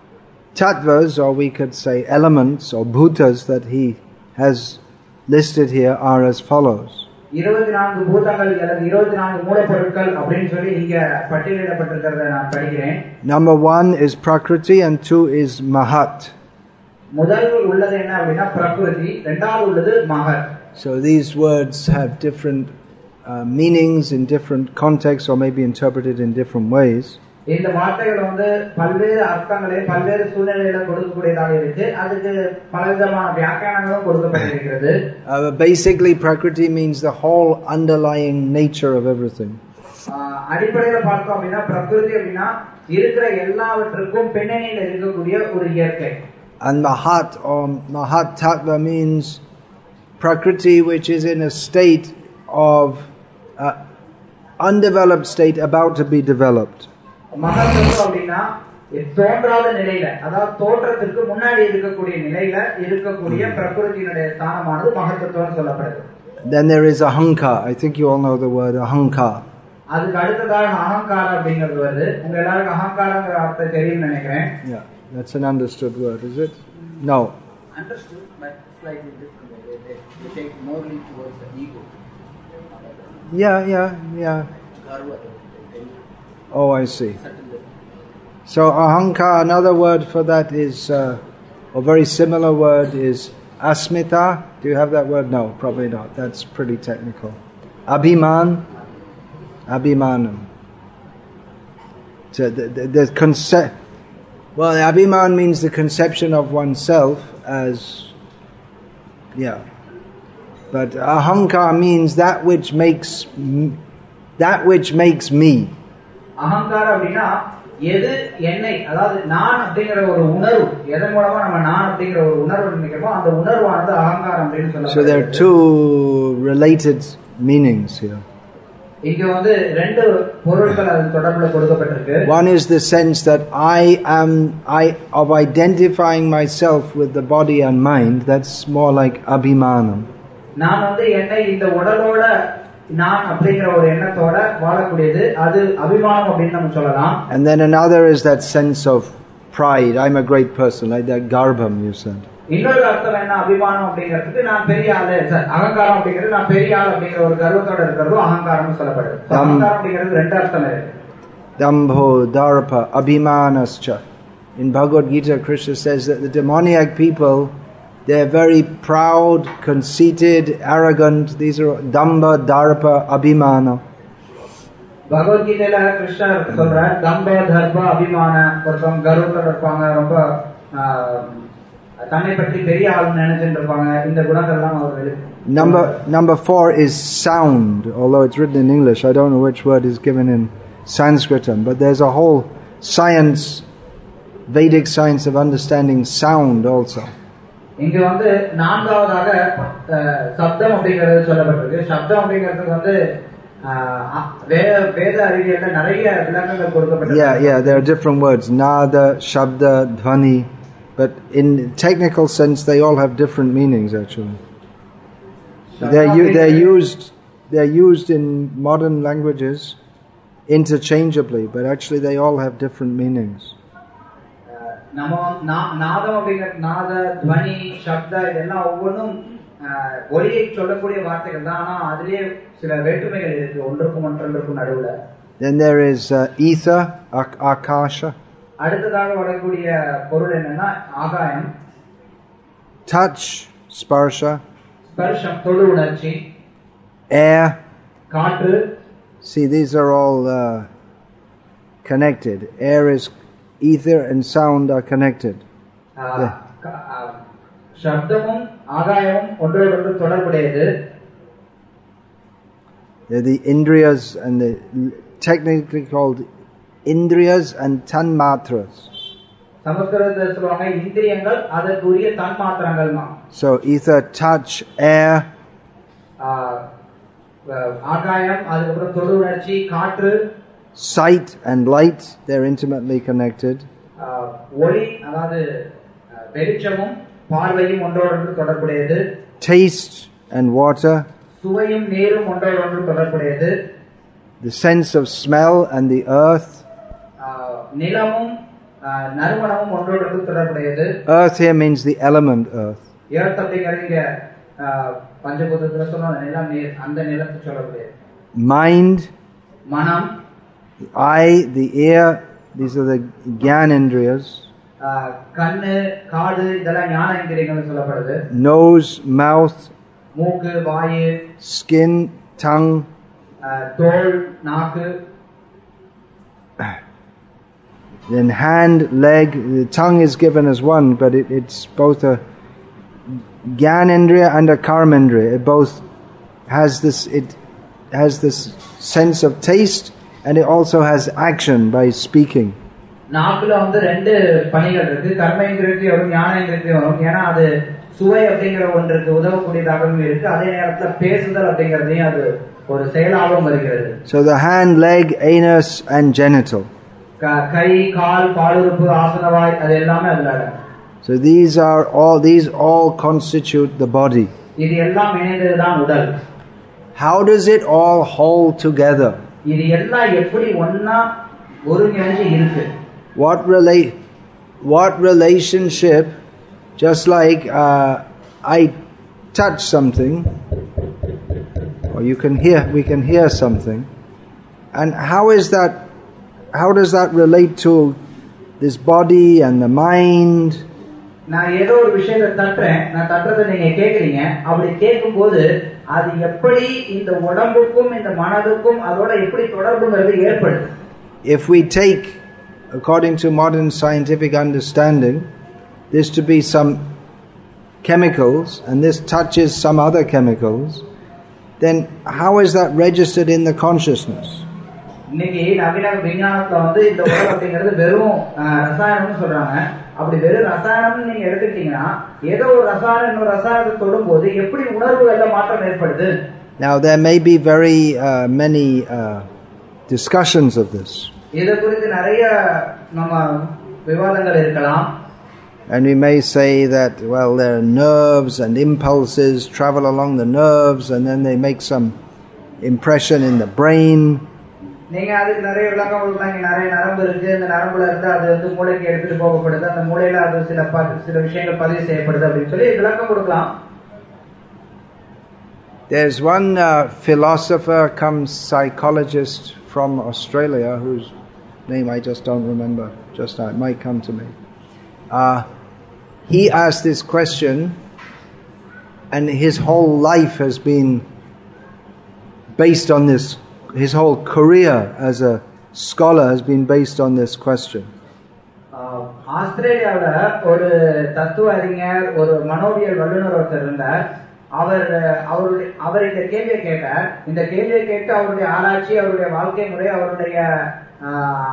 S1: tattvas, or we could say elements or bhutas, that he has listed here are as follows.
S2: இருபத்தி நான்கு பூதங்கள் அல்லது இருபத்தி நான்கு மூலப்பொருட்கள் அப்படின்னு சொல்லி இங்க பட்டியலிடப்பட்டிருக்கிறத நான் படிக்கிறேன்.
S1: Number one is Prakriti and two is Mahat.
S2: முதல் உள்ளது என்ன அப்படின்னா பிரகிருதி, இரண்டாவது உள்ளது மகத்.
S1: So these words have different uh, meanings in different contexts, or maybe interpreted in different ways.
S2: இந்த வார்த்தைகள் வந்து பல்வேறு அர்த்தங்களை பல்வேறு சூழ்நிலையில கொடுக்கக்கூடியதாக இருக்கு. அதுக்கு பலவிதமான வியாக்கியானங்களும் கொடுக்கப்பட்டிருக்கிறது.
S1: Uh, basically, Prakriti means the whole underlying nature of everything.
S2: அடிப்படையில பார்த்தோம் அப்படின்னா பிரகிருதி அப்படின்னா இருக்கிற எல்லாவற்றுக்கும் பின்னணியில் இருக்கக்கூடிய ஒரு இயற்கை.
S1: And Mahat or Mahat Tattva means Prakriti, which is in a state of uh, undeveloped state about to be developed.
S2: மகத்துவம் அப்படின்னா தோன்றாத நிலையில, அதாவது தோற்றத்திற்கு முன்னாடி இருக்கக்கூடிய நிலையில இருக்கக்கூடிய பிரகிருதியினுடைய ஸ்தானமானது மகத்துவம் சொல்லப்படுது.
S1: Then there is Ahankar. I think you all know the word Ahankar.
S2: அதுக்கு அடுத்ததாக அகங்காரம் அப்படிங்கிறது வருது. உங்க எல்லாருக்கும் அகங்காரங்கிற அர்த்தம் தெரியும்னு நினைக்கிறேன்.
S1: Yeah, that's an understood word, is it? No.
S2: Understood, but slightly different. They, they, they take more lean towards the ego.
S1: Yeah, yeah, yeah. Oh, I see. So Ahankar, another word for that is, uh, a very similar word is Asmita. Do you have that word? No, probably not. That's pretty technical. Abhiman. Abhimanam. So the, the, the concept. Well, Abhiman means the conception of oneself as, yeah. But Ahankar means that which makes that which makes me.
S2: அகங்காரம் அப்படின்னா எது என்னை, அதாவது நான் அப்படிங்கிற ஒரு உணர்வு, எதன் மூலமா நம்ம நான் அப்படிங்கிற ஒரு உணர்வு நினைக்கிறோமோ அந்த உணர்வானது அகங்காரம் அப்படின்னு சொல்லப்படுது.
S1: So there are two related meanings here.
S2: இங்க வந்து ரெண்டு பொருட்கள் அது தொடர்புல கொடுக்கப்பட்டிருக்கு.
S1: One is the sense that I am I of identifying myself with the body and mind. That's more like abhimanam.
S2: நான் வந்து என்னை இந்த உடலோட நான் அப்படிங்கிற ஒரு எண்ணத்தோட வாழக்கூடியது, அது அபிமானம் அப்படின்னு நம்ம சொல்லலாம்.
S1: And then another is that sense of pride. I'm a great person, like that garbham you said.
S2: இன்னொரு அர்த்தம் என்ன அபிமானம் அப்படிங்கிறதுக்கு, நான் பெரிய ஆளு, அகங்காரம் அப்படிங்கிறது நான் பெரிய ஆள் அப்படிங்கிற ஒரு கர்வத்தோட இருக்கிறதும் அகங்காரம் சொல்லப்படுது. அகங்காரம் அப்படிங்கிறது ரெண்டு அர்த்தம் இருக்கு.
S1: Dambho darpa abhimanascha. In Bhagavad Gita, Krishna says that the demoniac people, they're very proud, conceited, arrogant. These are damba, darpa, abhimana.
S2: Bhagavad Gita la Krishna சொல்றார் damba, darpa, abhimana. ஒருத்தவங்க கர்வத்தோட இருப்பாங்க, ரொம்ப தன்னை பற்றி பெரிய ஆளுன்னு நினைச்சிட்டு இருப்பாங்க. இந்த குணங்கள் எல்லாம் அவர்கள்.
S1: Number number four is sound. Although it's written in English, I don't know which word is given in Sanskritam, but there's a whole science Vedic science of understanding sound also.
S2: இங்க வந்து நான்காவதாக சப்தம் அப்படிங்கிறது சொல்லப்பட்டிருக்கு. சப்தம் அப்படிங்கிறது வந்து வேத அறிவியல்ல நிறைய விளக்கங்கள் கொடுக்கப்பட்டிருக்கு.
S1: Yeah, yeah, there are different words. Nada, Shabda, Dhvani. But in technical sense, they all have different meanings actually. They're, u- they're used they're used in modern languages interchangeably, but actually they all have different meanings.
S2: நாதம் அப்படிங்கிற நாத, துவனி, சப்தா இதெல்லாம் ஒவ்வொன்றும் ஒளியை சொல்லக்கூடிய வார்த்தைகள் தான். ஆனா அதுலயே சில வேற்றுமைகள் இருக்கு ஒன்றுக்கும் ஒன்றொன்றுக்கும் நடுவுல.
S1: Then there is uh, ether, ak- akasha.
S2: அடுத்ததாக வரக்கூடிய பொருள் என்னன்னா ஆகாயம்.
S1: Touch, sparsha.
S2: ஸ்பர்ஷம் தொடு உணர்ச்சி.
S1: Air.
S2: காற்று.
S1: See, these are all uh, connected. Air is ether and sound are connected.
S2: சப்தமும் ஆகாயமும் ஒன்றோடொன்று தொடர்புடையது.
S1: They're the indriyas and the technically called indriyas and tanmatras.
S2: சமஸ்கிருதத்தில் சொல்வாங்க இந்திரியங்கள் அதற்குரிய தன்மாத்திரங்கள்.
S1: So ether, touch, air.
S2: ஆகாயம், அதுக்கப்புறம் தொடு உணர்ச்சி, காற்று.
S1: Sight and light, they're intimately connected.
S2: ஒளி அதாவது வெளிச்சமும் பார்வையும் ஒன்றோடொன்று தொடர்புடையது.
S1: Taste and water.
S2: சுவையும் நீரும் ஒன்றோடொன்று தொடர்புடையது.
S1: The sense of smell and the earth.
S2: நிலமும் நறுமணமும் ஒன்றோடொன்று தொடர்புடையது.
S1: Earth here means the element earth.
S2: earth அப்படிங்கறீங்க பஞ்சபூதத்துல சொன்ன நிலம் நீர் அந்த நிலத்தை சொல்லக்கூடியது.
S1: Mind.
S2: மனம்.
S1: The eye, the ear, these are the gyanendriyas.
S2: கண்ணு, காது இதெல்லாம் ஞானேந்திரியங்கள் சொல்லப்படுது.
S1: Nose, mouth.
S2: மூக்கு, வாய்.
S1: Skin, tongue.
S2: தோல், நாக்கு.
S1: Then hand, leg. The tongue is given as one, but it, it's both a gyanendriya and a karmendriya. It both has this. It has this sense of taste. And it also has action by speaking.
S2: நாக்குல வந்து ரெண்டு பணிகள் இருக்கு. கர்மேந்திரியத்துக்கு வரும், ஞானேந்திரியத்துக்கு வரும். ஏன்னா அது சுவை அப்படிங்கிற ஒன்றுக்கு உதவக்கூடியதாகவும் இருக்கு. அதே நேரத்துல பேசுதல் அப்படிங்கறதையும் அது ஒரு செயலாகவும் வருகிறது.
S1: So the hand, leg, anus and genital.
S2: கை, கால், பாலுறுப்பு, ஆசனவாய் அது எல்லாமே அதுல அடங்கும்.
S1: So these are all these all constitute the body.
S2: இது எல்லாம் இணைந்ததுதான் உடல்.
S1: How does it all hold together?
S2: இது எல்லாம் எப்படி ஒண்ணா ஒருங்கிணைஞ்சு இருக்கு?
S1: What relate what relationship, just like uh, I touch something, or you can hear we can hear something, and how is that how does that relate to this body and the mind?
S2: நான் ஏதோ ஒரு விஷயத்தை தட்டுறேன், நான் தட்டுறதை நீங்க கேக்குறீங்க. அப்படி கேட்கும்போது அது எப்படி இந்த உடம்புக்கும் இந்த மனதுக்கும் அதோட எப்படி தொடர்புங்கிறது ஏற்படுது?
S1: If we take, according to modern scientific understanding, this to be some chemicals and this touches some other chemicals, then how is that registered in the consciousness?
S2: இன்னைக்கு நவீன விஞ்ஞானத்துல வந்து இந்த உடல் அப்படிங்கிறது வெறும் ரசாயனம்னு சொல்றாங்க. அப்படி வெறும் ரசாயனம்னு நீங்க எடுத்துக்கிட்டீங்கன்னா ஏதோ ஒரு ரசாயனம் இன்னொரு ரசாயனத்தை தொடும்போது எப்படி உணர்வுகள்ல மாற்றம் ஏற்படுது?
S1: Now there may be very uh, many uh, discussions of this.
S2: இத குறித்து நிறைய நம்ம விவாதங்கள் இருக்கலாம்.
S1: And we may say that, well, there are nerves and impulses travel along the nerves and then they make some impression in the brain.
S2: நீங்க அதுக்கு நிறைய விளக்கம் கொடுத்தாங்க. நிறைய நரம்பு இருக்கு, அந்த நரம்புல இருந்து அது வந்து மூளைக்கு எடுத்துட்டு போகப்படுது, அந்த மூளையில அது சில சில விஷயங்கள் பதிவு செய்யப்படுது அப்படின்னு சொல்லி விளக்கம் கொடுக்கலாம்.
S1: There's one uh, philosopher come psychologist from Australia whose name I just don't remember just now. It might come to me. Uh, he asked this question and his whole life has been based on this. His whole career as a scholar has been based on this question.
S2: ஆஸ்திரேலியாவுல ஒரு தத்துவ அறிஞர், ஒரு மனோவியல் வல்லுநர் ஒருத்தர் இருந்தார். அவர் அவருடைய அவர் இந்த கேள்வியை கேட்டார். இந்த கேள்வியை கேட்டு அவருடைய ஆராய்ச்சி, அவருடைய வாழ்க்கை முறை, அவருடைய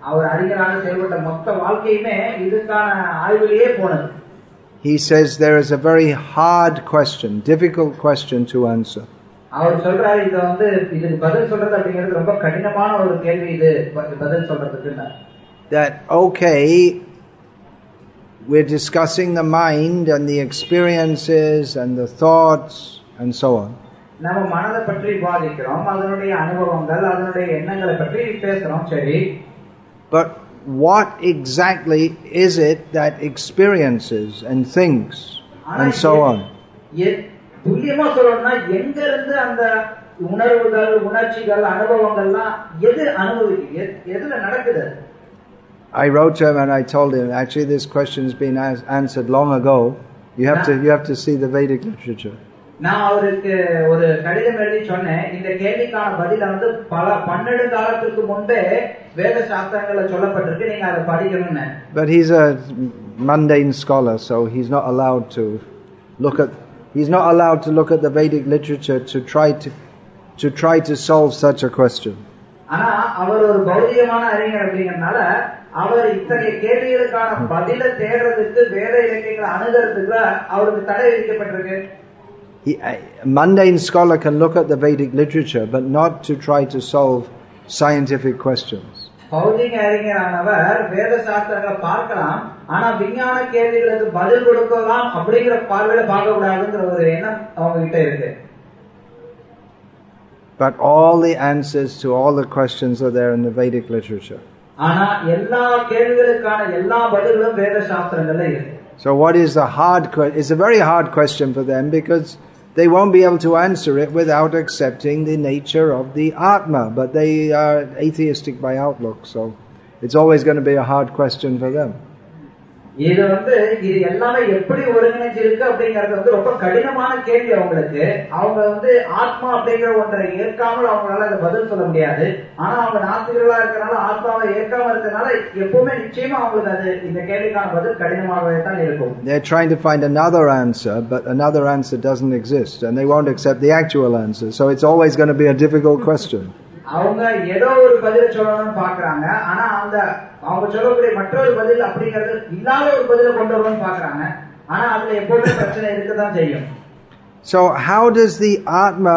S2: அவர் அறிஞராக செயல்பட்ட மொத்த வாழ்க்கையுமே இதுக்கான ஆய்விலேயே போனது.
S1: He says there is a very hard question, difficult question to answer.
S2: அவர் சொல்றாரு இது வந்து இதுக்கு பதில் சொல்றது அப்படிங்கிறது ரொம்ப கடினமான ஒரு கேள்வி இது பதில் சொல்றதுக்கு.
S1: That okay, we're discussing the mind and the experiences and the thoughts and so on.
S2: நம்ம மனதை பற்றி விவாதிக்கிறோம், அதனுடைய அனுபவங்கள் அதனுடைய எண்ணங்களை பற்றி பேசுறோம், சரி.
S1: But what exactly is it that experiences and thinks and so on?
S2: துல்லியமா சொல்லணும்னா எங்க இருந்து அந்த உணர்வுகள் உணர்ச்சிகள் அனுபவங்கள்லாம் எது அனுபவிக்குது, எதுல நடக்குது?
S1: I wrote to him and I told him, actually this question's been answered long ago. You have to you have to see the Vedic literature.
S2: நான் அவருக்கு ஒரு கடிதம் எழுதி சொன்னேன், இந்த கேள்விக்கான பதில வந்து பல பன்னெண்டு காலத்துக்கு முன்பே வேத சாஸ்திரங்கள்ல சொல்லப்பட்டிருக்கு, நீங்க அதை படிக்கணும்னு.
S1: But he's a mundane scholar, so he's not allowed to look at he's not allowed to look at the Vedic literature to try to to try to solve such a question.
S2: ஆனா அவர் ஒரு பௌதிகமான அறிஞர் அப்படிங்கறதுனால அவர் இத்தகைய கேள்விகளுக்கான பதில தேடுறதுக்கு வேத இலக்கியங்களை அணுகிறதுக்கு அவருக்கு தடை விதிக்கப்பட்டிருக்கு.
S1: He, a mundane scholar can look at the Vedic literature, but not to try to solve scientific questions.
S2: பௌதிக அறிஞரானவர் வேத சாஸ்திரங்களை பார்க்கலாம், ஆனா விஞ்ஞான கேள்விகளுக்கு பதில் கொடுக்கலாம் அப்படிங்கிற பார்வையில பார்க்க கூடாதுங்கிற ஒரு எண்ணம் அவங்க கிட்ட இருக்கு.
S1: But all the answers to all the questions are there in the Vedic literature.
S2: ஆனா எல்லா கேள்விகளுக்கான எல்லா பதில்களும் வேத சாஸ்திரங்கள்ல இருக்கு.
S1: So what is the hard question? It's a very hard question for them because they won't be able to answer it without accepting the nature of the Atma. But they are atheistic by outlook, so it's always going to be a hard question for them.
S2: இது வந்து இது எல்லாமே எப்படி ஒருங்கிணைஞ்சிருக்கு அப்படிங்கறது வந்து ரொம்ப கடினமான கேள்வி அவங்களுக்கு. அவங்க வந்து ஆத்மா அப்படிங்கிற ஒன்றை ஏற்காமல் அவங்களால அதை பதில் சொல்ல முடியாது. ஆனா அவங்க நாஸ்திகர்களா இருக்கனால ஆத்மாவை ஏற்காம இருக்கனால எப்பவுமே நிச்சயமா அவங்களுக்கு அது இந்த கேள்விக்கான பதில் கடினமாகவே தான் இருக்கும்.
S1: They're trying to find another answer, but another answer doesn't exist, and they won't accept the actual answer. So it's always going to be a difficult question.
S2: அவங்க ஏதோ ஒரு பதில சொல்லணும்னு பாக்குறாங்க, ஆனா அந்த அவங்க சொல்லக்கூடிய மற்றொரு பதில் அப்படிங்கிறது இல்லாத ஒரு பதில கொண்டு வரணும்னு பாக்குறாங்க, ஆனா அதுல எப்பவுமே பிரச்சனை இருக்கதான் செய்யும்.
S1: So how does the Atma,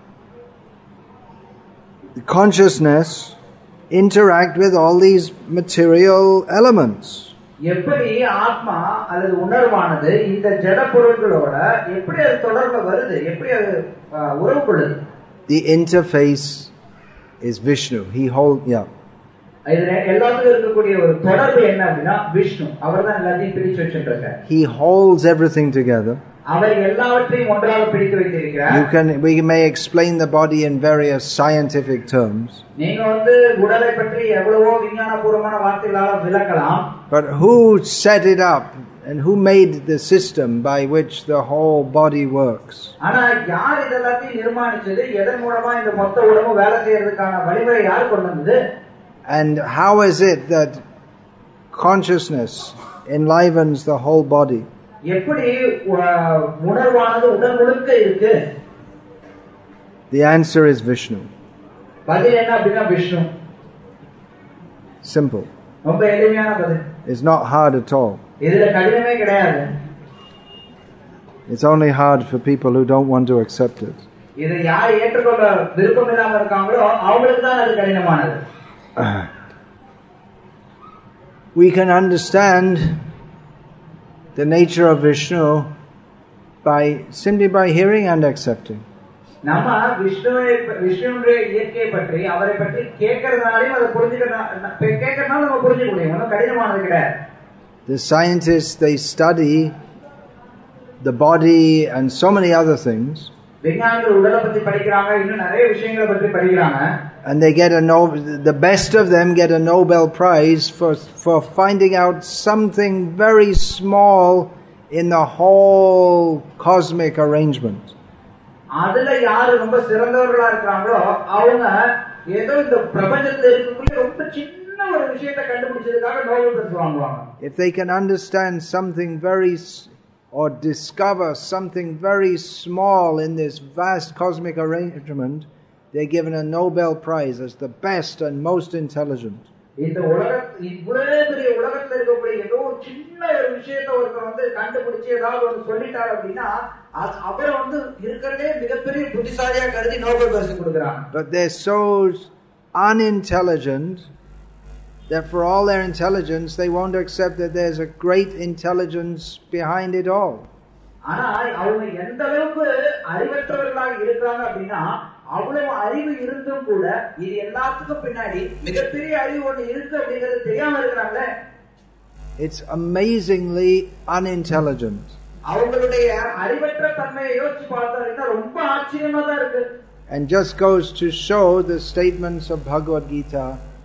S1: the consciousness, interact with all these material elements?
S2: எப்படி ஆத்மா அல்லது உணர்வானது இந்த ஜட பொருட்களோட எப்படி அது தொடர்பு வருது, எப்படி அது உறவு கொள்ளுது?
S1: The interface is Vishnu. He hold yeah.
S2: இதுல எல்லாத்துக்கும் இருக்கக்கூடிய ஒரு தொடர்பு என்ன அப்படினா விஷ்ணு. அவர்தான் எல்லாத்தையும் பிடிச்சு வச்சிருக்கார்.
S1: He holds everything together.
S2: அவர் எல்லாவற்றையும் ஒன்றாக பிடித்து வைத்திருக்கிறார்.
S1: You can we may explain the body in various scientific terms.
S2: நீங்க வந்து உடலை பற்றி எவ்வளவோ விஞ்ஞானபூர்வமான வார்த்தைகளால விளக்கலாம்.
S1: But who set it up and who made the system by which the whole body works?
S2: ஆனா யார் இதெல்லாத்தையும் நிர்மாணிச்சது, எதன் மூலமா இந்த மொத்த உடம்பு வேலை செய்யறதுக்கான வழிமுறை யார் கொண்டு வந்தது?
S1: And how is it that consciousness enlivens the whole body?
S2: எப்படி உணர்வானது உடல் முழுக்க இருக்கு?
S1: The answer is Vishnu.
S2: பதில் என்ன அப்படினா விஷ்ணு.
S1: Simple.
S2: ரொம்ப எளிமையான பதில்.
S1: It's not hard at all.
S2: இதுல கடினமே கிடையாது.
S1: It's only hard for people who don't want to accept it.
S2: இதை யார் ஏற்றுக்கொள்ள விருப்பம் இல்லாம இருக்காங்களோ அவங்களுக்கு தான் அது கடினமானது.
S1: We can understand the nature of Vishnu by simply by hearing and accepting.
S2: நம்ம விஷ்ணுவை விஷ்ணுவுடைய இயற்கையை பற்றி அவரை பற்றி கேட்கறதுனாலே அதை புரிஞ்சுக்கிறதுனால கேட்கறதுனால நம்ம புரிஞ்சுக்க முடியும். ஒன்றும் கடினமானது கிடையாது.
S1: The scientists, they study the body and so many other things.
S2: விஞ்ஞானிகள் உடலை பற்றி படிக்கிறாங்க, இன்னும் நிறைய விஷயங்களை பற்றி படிக்கிறாங்க.
S1: And they get a no, the best of them get a Nobel Prize for for finding out something very small in the whole cosmic arrangement.
S2: அதுல யாரு ரொம்ப சிறந்தவர்களா இருக்காங்களோ அவங்க ஏதோ இந்த பிரபஞ்சத்துல இருக்கக்கூடிய ரொம்ப சின்ன ஒரு விஷயத்தை கண்டுபிடிச்சதுக்காக நோபல் பரிசு வாங்குவாங்க.
S1: If they can understand something very or discover something very small in this vast cosmic arrangement, they're given a Nobel Prize as the best and most intelligent.
S2: இந்த உலக இவ்வளவு பெரிய உலகத்துல இருக்கக்கூடிய ஏதோ ஒரு சின்ன ஒரு விஷயத்தை ஒருத்தர் வந்து கண்டுபிடிச்சு ஏதாவது ஒன்று சொல்லிட்டாரு அப்படின்னா அவரை வந்து இருக்கிறதே மிகப்பெரிய புத்திசாலியா கருதி நோபல் பரிசு கொடுக்குறாங்க.
S1: But they're so unintelligent that for all their intelligence they won't accept that there's a great intelligence behind it all.
S2: ஆனா அவங்க எந்த அளவுக்கு அறிவற்றவர்களாக இருக்கிறாங்க அப்படின்னா அவ்வளவு அறிவு இருந்தும் கூட இது எல்லாத்துக்கும் பின்னாடி மிகப்பெரிய அறிவு ஒன்று இருக்கு அப்படிங்கிறது தெரியாம இருக்கிறாங்க.
S1: It's amazingly unintelligent.
S2: அவங்களுடைய அறிவற்ற தன்மையை யோசிச்சு பார்த்தா ரொம்ப ஆச்சரியமா தான் இருக்கு.
S1: And just goes to show the statements of Bhagavad Gita.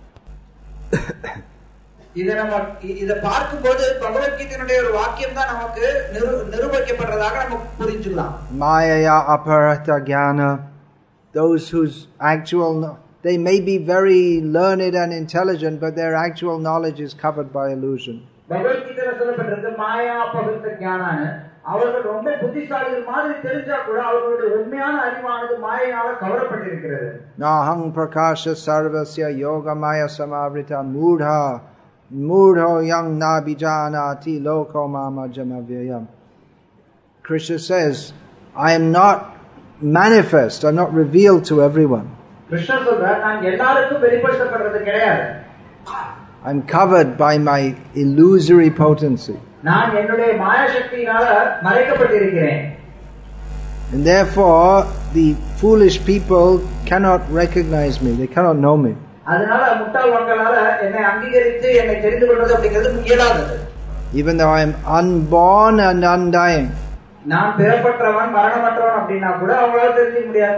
S2: இத நம்ம இத பார்க்கும்போது பகவத்கீதையினுடைய ஒரு வாக்கியம் தான் நமக்கு நிரூபிக்கப்படுறதாக நம்ம புரிஞ்சுக்கலாம்.
S1: Maya aparata jnana, those whose actual, they may be very learned and intelligent, but their actual knowledge is covered by illusion.
S2: பகவத்கீதையில சொல்லப்பட்டிருக்கு மாயா அபஹிருத ஞானம்னு. அவர்கள் ரொம்ப புத்திசாலிகள் மாதிரி தெரிஞ்சா கூட அவர்களுடைய உண்மையான அறிவானது மாயையால கவரப்பட்டிருக்கிறது.
S1: Nahang prakasha sarvasya yoga maya samavrita mudha mudho yang nabijanati loko mama janavyayam. Krishna says, I am not manifest, I am not revealed to everyone.
S2: Krishna சொல்றார் நான் எல்லாருக்கும் வெளிப்படுத்தப்படுறது கிடையாது.
S1: I am covered by my illusory potency.
S2: நான் என்னுடைய மாயா சக்தியினால மறைக்கப்பட்டிருக்கிறேன்.
S1: And therefore the foolish people cannot recognize me, they cannot know me.
S2: அதனால முட்டாள் மக்களால என்னை அங்கீகரித்து என்னை தெரிந்து கொள்வது அப்படிங்கிறது இயலாதது.
S1: Even though I am unborn and undying.
S2: நான் பிறப்பற்றவன் மரணமற்றவன் அப்படினா கூட அவங்களால தெரிஞ்சிக்க முடியாது.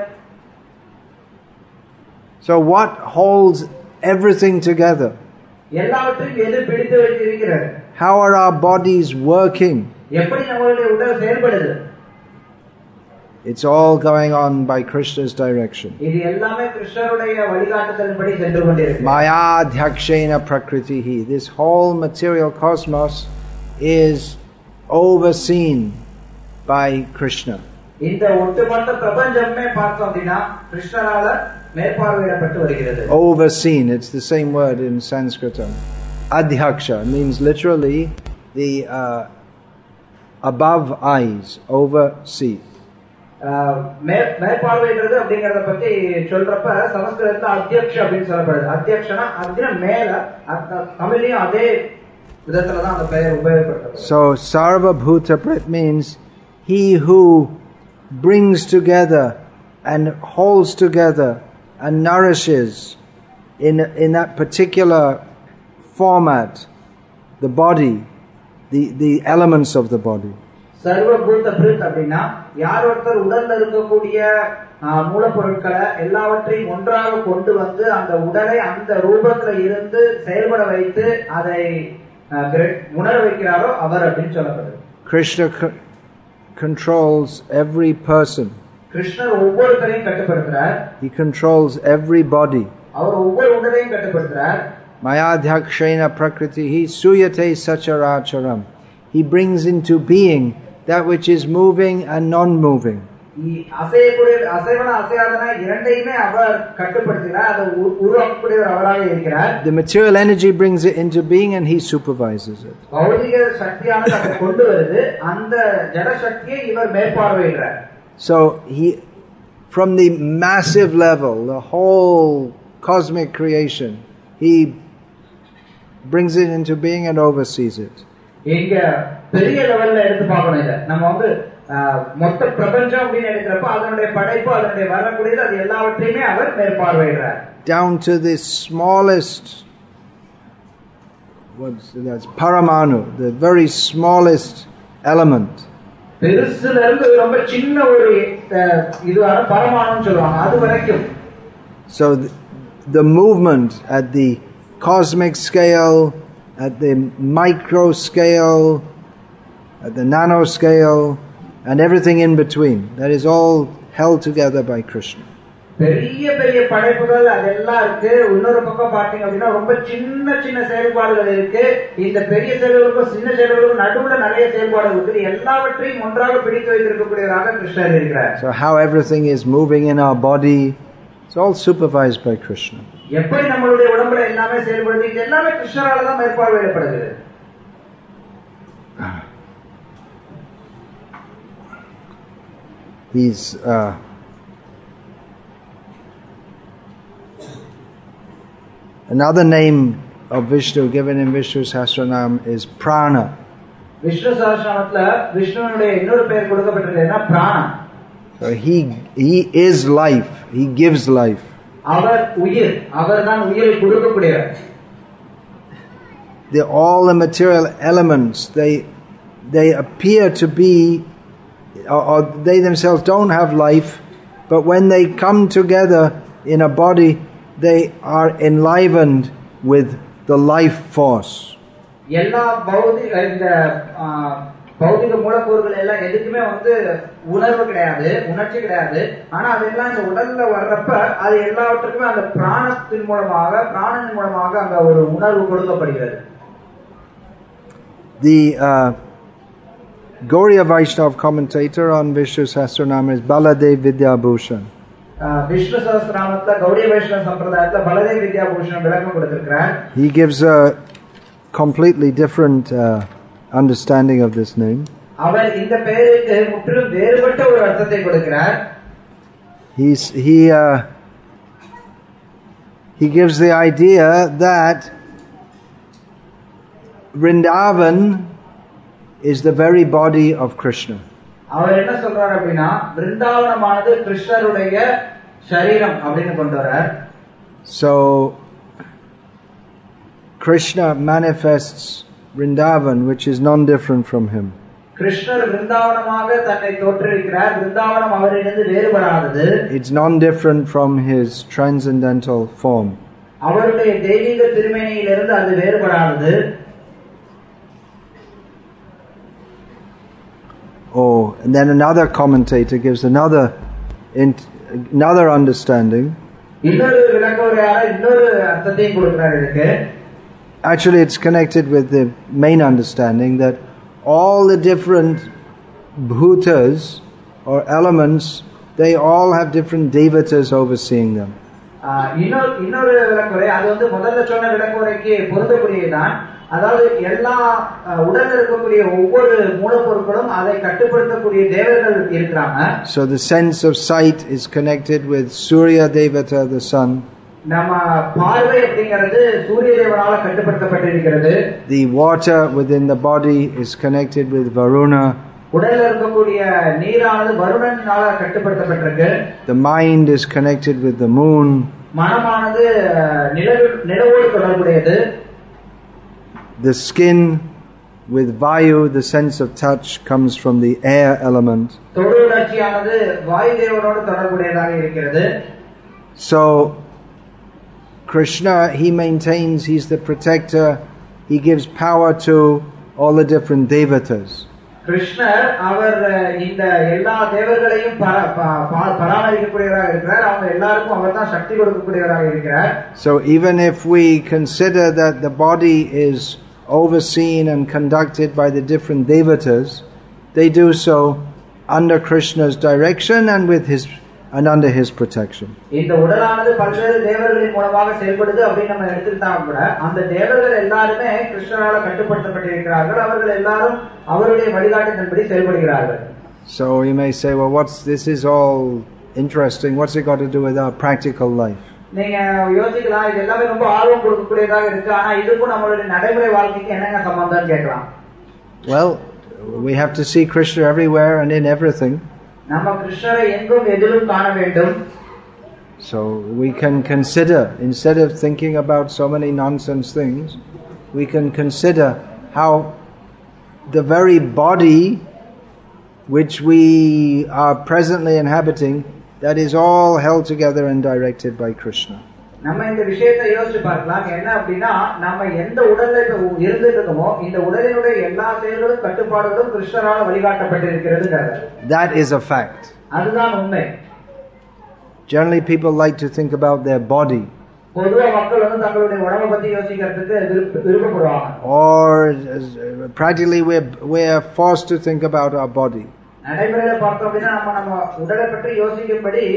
S1: So what holds everything together?
S2: எல்லாவற்றையும் எது பிடித்து வைத்திருக்கிறது?
S1: How are our bodies working?
S2: எப்படி நம்மளுடைய உடல் செயல்படுது?
S1: It's all going on by Krishna's direction.
S2: இது எல்லாமே கிருஷ்ணருடைய வழிகாட்டுதலின்படி சென்று கொண்டிருக்கிறது.
S1: Maya dhakshena prakritihi. This whole material cosmos is overseen by Krishna.
S2: இந்த ஒட்டுமொத்த பிரபஞ்சமே பார்த்தோம் அப்படினா கிருஷ்ணரால மேற்பார்வையிடப்பட்டு வருகிறது.
S1: Overseen, it's the same word in Sanskrit. Adhyaksha means literally the uh, above eyes, oversee.
S2: மேற்பார்வையிடுறது அப்படிங்கறத பத்தி சொல்றப்ப சமஸ்கிருதத்துல அத்தியக்ஷ அப்படின்னு சொல்லப்படுது. அத்தியக்ஷனா அப்படினா மேல, தமிழ்லயும் அதே விதத்துல தான் அந்த பெயர் உபயோகப்படுத்தப்படுது.
S1: So sarva bhuta prit means he who brings together and holds together and nourishes in in that particular format the body, the the elements of the body.
S2: சர்வபூத பிருத் அப்படின்னா யார் ஒருத்தர் உடல்ல இருக்கக்கூடிய மூலப்பொருட்களை எல்லாவற்றையும் ஒன்றாக கொண்டு வந்து அந்த உடலை அந்த ரூபத்துல இருந்து செயல்பட வைத்து அதை உணர வைக்கிறாரோ அவர் அப்படின்னு சொல்லப்படுது.
S1: Krishna controls every person.
S2: கிருஷ்ணர் ஒவ்வொருத்தரையும் கட்டுப்படுத்துறார்.
S1: He controls every body.
S2: அவர் ஒவ்வொரு உடலையும் கட்டுப்படுத்துறார்.
S1: Mayadhyakshena prakritihi suyate sacharacharam. He brings into being that which is moving and non-moving.
S2: அசையக்கூடிய அசைவன அசையாதன இரண்டையுமே அவர் கட்டுப்படுத்துகிறார். அதை உருவாக்கக்கூடியவர் அவராக இருக்கிறார்.
S1: The material energy brings it into being and he supervises it.
S2: பௌதிக சக்தியானது அதை கொண்டு வருது. அந்த ஜட சக்தியை இவர் மேற்பார்வையிடுறார்.
S1: So he, from the massive level, the whole cosmic creation, he brings it into being and oversees it.
S2: இங்க பெரிய லெவல்ல எடுத்து பார்க்கணும். இத நம்ம வந்து மொத்த பிரபஞ்சம் அப்படின்னு எடுக்கிறப்ப அதனுடைய படைப்பு அதனுடைய வரக்கூடியது அது எல்லாவற்றையுமே அவர் மேற்பார்வையிடுறார்.
S1: Down to the smallest, what's that's paramanu, the very smallest element.
S2: பெருசுல இருந்து ரொம்ப சின்ன ஒரு இதுவான பரமாணுன்னு சொல்லுவாங்க, அது வரைக்கும்.
S1: So the, the movement at the cosmic scale, at the micro scale, at the nano scale, and everything in between, that is all held together by Krishna.
S2: பெரிய பெரிய படைப்புகள் அதெல்லாம் இருக்கு. இன்னொரு பக்கம் பாத்தீங்க அப்படின்னா ரொம்ப சின்ன சின்ன செயல்பாடுகள் இருக்கு. இந்த பெரிய செயல்களுக்கும் சின்ன செயல்களுக்கும் நடுவுல நிறைய செயல்பாடுகள் இருக்கு. எல்லாவற்றையும் ஒன்றாக பிடித்து வைத்திருக்கக்கூடியவராக கிருஷ்ணர் இருக்கிறார்.
S1: So how everything is moving in our body, it's all supervised by Krishna.
S2: எப்படி நம்மளுடைய உடம்புல எல்லாமே செயல்படுது, இது எல்லாமே கிருஷ்ணரால தான் மேற்பார்வையிடப்படுகிறது.
S1: He's uh, another name of Vishnu given in Vishnu Sahasranam is Prana.
S2: Vishnu Sahasranamத்துல விஷ்ணுவுடைய இன்னொரு பெயர் கொடுக்கப்பட்டிருக்குன்னா பிராணா.
S1: So he he is life. He gives life.
S2: அவர் உயிர், அவர்தான் உயிரை கொடுக்கக்கூடியவர்.
S1: The all the material elements, they they appear to be, or, or they themselves don't have life, but when they come together in a body, they are enlivened with the life force.
S2: எல்லா பௌதிக இந்த பௌதிக மூலக்கூறுகள் எல்லாம் எதுக்குமே வந்து உணர்வு கிடையாது, உணர்ச்சி கிடையாது. ஆனா அதெல்லாம் இந்த உடல்ல வர்றப்ப அது எல்லாவற்றுக்குமே அந்த பிராணத்தின் மூலமாக, பிராணத்தின் மூலமாக அந்த ஒரு உணர்வு கொடுக்கப்படுகிறது.
S1: The uh, Gauriya Vaishnava commentator on Vishnu Sahasranam is Baladev Vidyabhushan.
S2: Vishnu Sahasranamத்துல Gaudiya வைஷ்ணவ சம்பிரதாயத்துல பலதேவ் வித்யாபூஷன் விளக்கம் கொடுத்திருக்கிறார்.
S1: He gives a completely different uh, understanding of this name.
S2: அவர் இந்த பெயருக்கு முற்றிலும் வேறுபட்ட ஒரு அர்த்தத்தை கொடுக்கிறார்.
S1: He's he uh, he gives the idea that Vrindavan is the very body of Krishna.
S2: அவர் என்ன சொல்றார் அப்படினா விருந்தாவனமானது கிருஷ்ணருடைய சரீரம் அப்படினு கொண்டு வரார். So Krishna manifests Vrindavan, which is non-different from him. கிருஷ்ணர் விருந்தாவனமாக தன்னை தோற்றுவிக்கிறார். விருந்தாவனம் அவரிலிருந்து வேறுபடாதது.
S1: It's non-different from his transcendental form.
S2: அவருடைய தெய்வீக திருமேனியிலிருந்து அது வேறுபடாதது.
S1: Oh, and then another commentator gives another another understanding.
S2: இன்னொரு விளக்கவுரையாளர் இன்னொரு அர்த்தத்தையும் கொடுக்கிறார் இதுக்கு.
S1: Actually, it's connected with the main understanding that all the different bhutas or elements, they all have different devatas overseeing them.
S2: இன்னொரு இன்னொரு விளக்கவுரை அது வந்து முதல்ல சொன்ன விளக்கவுரைக்கு பொருந்தக்கூடியதுதான். அதாவது எல்லா உடல்ல இருக்கக்கூடிய ஒவ்வொரு மூலப்பொருட்களும் அதை கட்டுப்படுத்தக்கூடிய தேவர்கள் இருக்கிறாங்க.
S1: So the sense of sight is connected with Surya Devata, the sun.
S2: நம்ம பார்வை அப்படிங்கிறது சூரிய தேவனால கட்டுப்படுத்தப்பட்டிருக்கிறது.
S1: The water within the body is connected with Varuna.
S2: உடல்ல இருக்கக்கூடிய நீரானது வருணனால கட்டுப்படுத்தப்பட்டிருக்கு.
S1: The mind is connected with the moon.
S2: மனமானது நிலவோடு தொடர்புடையது.
S1: The skin with Vayu, the sense of touch, comes from the air element.
S2: தொடு உணர்ச்சியானது வாயு தேவனோடு தொடர்புடையதாக இருக்கிறது.
S1: So Krishna, he maintains he's the protector. He gives power to all the different devatas.
S2: கிருஷ்ணர் அவர் இந்த எல்லா தேவர்களையும் பராமரிக்கக்கூடியவராக இருக்கிறார். அவங்க எல்லாருக்கும் அவர் தான் சக்தி கொடுக்கக்கூடியவராக இருக்கிறார்.
S1: So even if we consider that the body is overseen and conducted by the different devatas, they do so under Krishna's direction and with his and under his protection.
S2: இந்த உடலானது பல்வேறு தேவர்களின் மூலமாக செயல்படுது அப்படின்னு நம்ம எடுத்துட்டா கூட அந்த தேவர்கள் எல்லாரும் கிருஷ்ணரால கட்டுப்படுத்தப்பட்டிருக்கிறார்கள். அவர்கள் எல்லாரும் அவருடைய வழிகாட்டுதலின்படி செயல்படுகிறார்கள்.
S1: So you may say, well, what's this is all interesting. What's it got to do with our practical life?
S2: நீங்க யோசிக்கலாம் இது எல்லாமே ரொம்ப ஆர்வம் கொடுக்கக்கூடியதாக இருக்கு. ஆனா இதுக்கும் நம்மளுடைய நடைமுறை வாழ்க்கைக்கு என்னங்க சம்பந்தம் கேட்கலாம்.
S1: Well, we have to see Krishna everywhere and in everything.
S2: நம்ம கிருஷ்ணரை எங்கும் எதிலும் காண வேண்டும்.
S1: So we can consider, instead of thinking about so many nonsense things, we can consider how the very body which we are presently inhabiting, that is all held together and directed by Krishna.
S2: நம்ம இந்த விஷயத்தை யோசிச்சு பார்க்கலாம். என்ன அப்படின்னா நம்ம எந்த உடல்ல இருந்துட்டு இருக்கோமோ இந்த உடலினுடைய எல்லா செயல்களும் கட்டுப்பாடுகளும் கிருஷ்ணரால் வழிகாட்டப்பட்டிருக்கிறது.
S1: That is a fact.
S2: அதுதான் உண்மை.
S1: Generally people like to think about their body.
S2: பொதுவா மக்கள் வந்து தங்களுடைய உடம்பை பத்தி யோசிக்கிறதுக்கு விருப்பப்படுவாங்க.
S1: Or practically we're we're forced to think about our body.
S2: நடைமுறையில பார்த்தோம் அப்படின்னா நம்ம நம்ம உடலை பற்றி யோசிக்கும்படி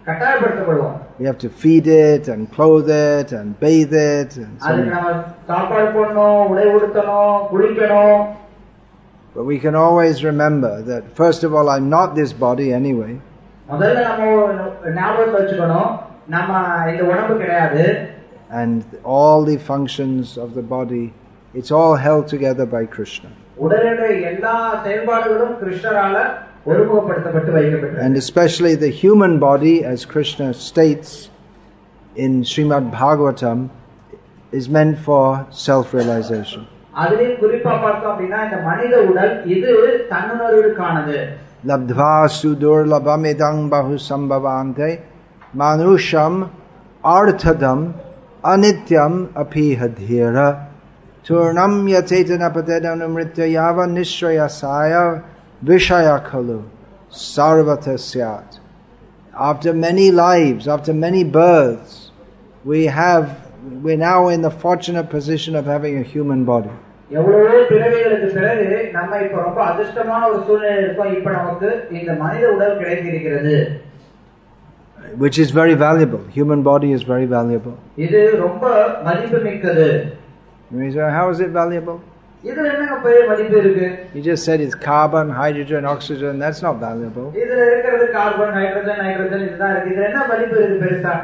S2: கட்டாயப்படுத்தப்படுவோம்.
S1: We have to feed it and clothe it and bathe it. And so
S2: அதுக்கு நம்ம சாப்பாடு போடணும், உடை உடுத்தணும், குளிக்கணும்.
S1: but we can always remember that first of all, I'm not this body anyway.
S2: முதல்ல நம்ம ஞாபகத்துல வச்சுக்கணும், நம்ம இந்த உடம்பு கிடையாது.
S1: And all the functions of the body, it's all held together by Krishna.
S2: உடலுடைய எல்லா செயல்பாடுகளும் கிருஷ்ணரால ஒருமுகப்படுத்தப்பட்டு வைக்கப்பட்டது.
S1: And especially the human body, as Krishna states in Srimad Bhagavatam, is meant for self-realization.
S2: அதிலும் குறிப்பா பார்த்தோம் அப்படின்னா இந்த மனித உடல் இது தன்னுணர்வுக்கானது.
S1: Labdva sudurlabhamidang bahusambhavante manusham arthadam anityam apihadhira turnam yatetanapadedanumritya yava nishrayasaya vishayakalu sarvatasyat. After many lives, after many births, we have, we're now in the fortunate position of having a human body.
S2: எவ்வளவோ பிறவிகளுக்கு பிறகு நம்ம இப்ப ரொம்ப அதிர்ஷ்டமான ஒரு சூழ்நிலை இருக்கோம். இப்ப நமக்கு இந்த மனித உடல் கிடைத்திருக்கிறது.
S1: Which is very valuable. Human body is very valuable.
S2: இது ரொம்ப மதிப்புமிக்கது.
S1: You say, how is it valuable?
S2: இதுல என்னங்க பெரிய மதிப்பு இருக்கு?
S1: You just said it's carbon, hydrogen, oxygen. That's not valuable.
S2: இதுல இருக்கிறது கார்பன், ஹைட்ரஜன், நைட்ரஜன் இதுதான் இருக்கு. இதுல என்ன மதிப்பு இருக்கு பெருசா?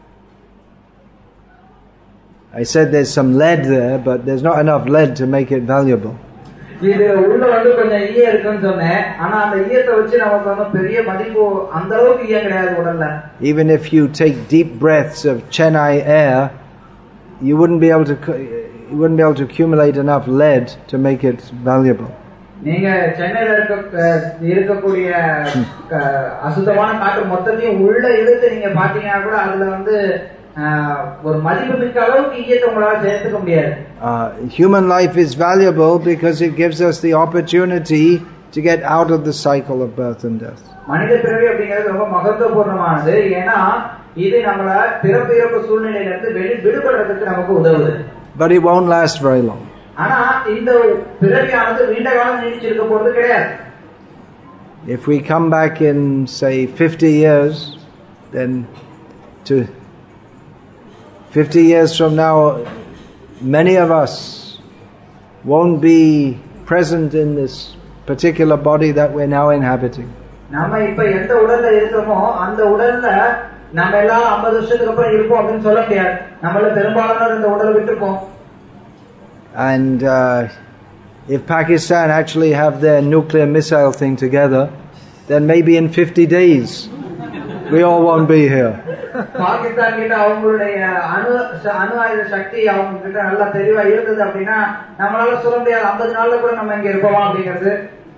S1: I said there's some lead there, but there's not enough lead to make it valuable.
S2: இது உள்ள வந்து கொஞ்சம் ஈயம் இருக்குன்னு சொன்னேன். ஆனா அந்த ஈயத்தை வச்சு நமக்கு வந்து பெரிய மதிப்பு அந்த அளவுக்கு ஈயம் கிடையாது உடல்ல. Even if you take deep breaths of Chennai air, you wouldn't be able to you wouldn't be able to accumulate enough lead to make it valuable. நீங்க சென்னையில இருக்க இருக்கக்கூடிய அசுத்தமான காற்று மொத்தத்தையும் உள்ள இழுத்து நீங்க பாத்தீங்கன்னா கூட அதுல வந்து ஒரு மதிப்புமிக்க அளவுக்கு ஈயத்தை உங்களால சேர்த்துக்க முடியாது. Human life is valuable because it gives us the opportunity to get out of the cycle of birth and death. மனித பிறவி அப்படிங்கிறது ரொம்ப மகத்துவபூர்ணமானது. ஏன்னா இது நம்மள பிறப்பு இறப்பு சூழ்நிலையில இருந்து விடுபடுறதுக்கு நமக்கு உதவுது. But it won't last very long. ஆனா இந்த பிறவியானது நீண்ட காலம் நீடிச்சிருக்க போறது கிடையாது. If we come back in say fifty years, then to fifty years from now, many of us won't be present in this particular body that we're now inhabiting. நாம இப்ப எந்த உடல்ல இருக்கோமோ அந்த உடல்ல நாம எல்லாம் ஐம்பது வருஷத்துக்கு அப்புறம் இருப்போம் அப்படினு சொல்ல முடியாது. நம்மள பெரும்பாலானோர் இந்த உடலை விட்டுப்போம். And uh, if Pakistan actually have their nuclear missile thing together, then maybe in fifty days we all won't be here. Pakistan கிட்ட அவங்களுடைய அணு அணு ஆயுத சக்தி அவங்க கிட்ட நல்லா தெளிவா இருந்தது அப்படின்னா நம்மளால சொல்ல முடியாது ஐம்பது நாள்ல கூட நம்ம இங்க இருப்போமா அப்படிங்கிறது.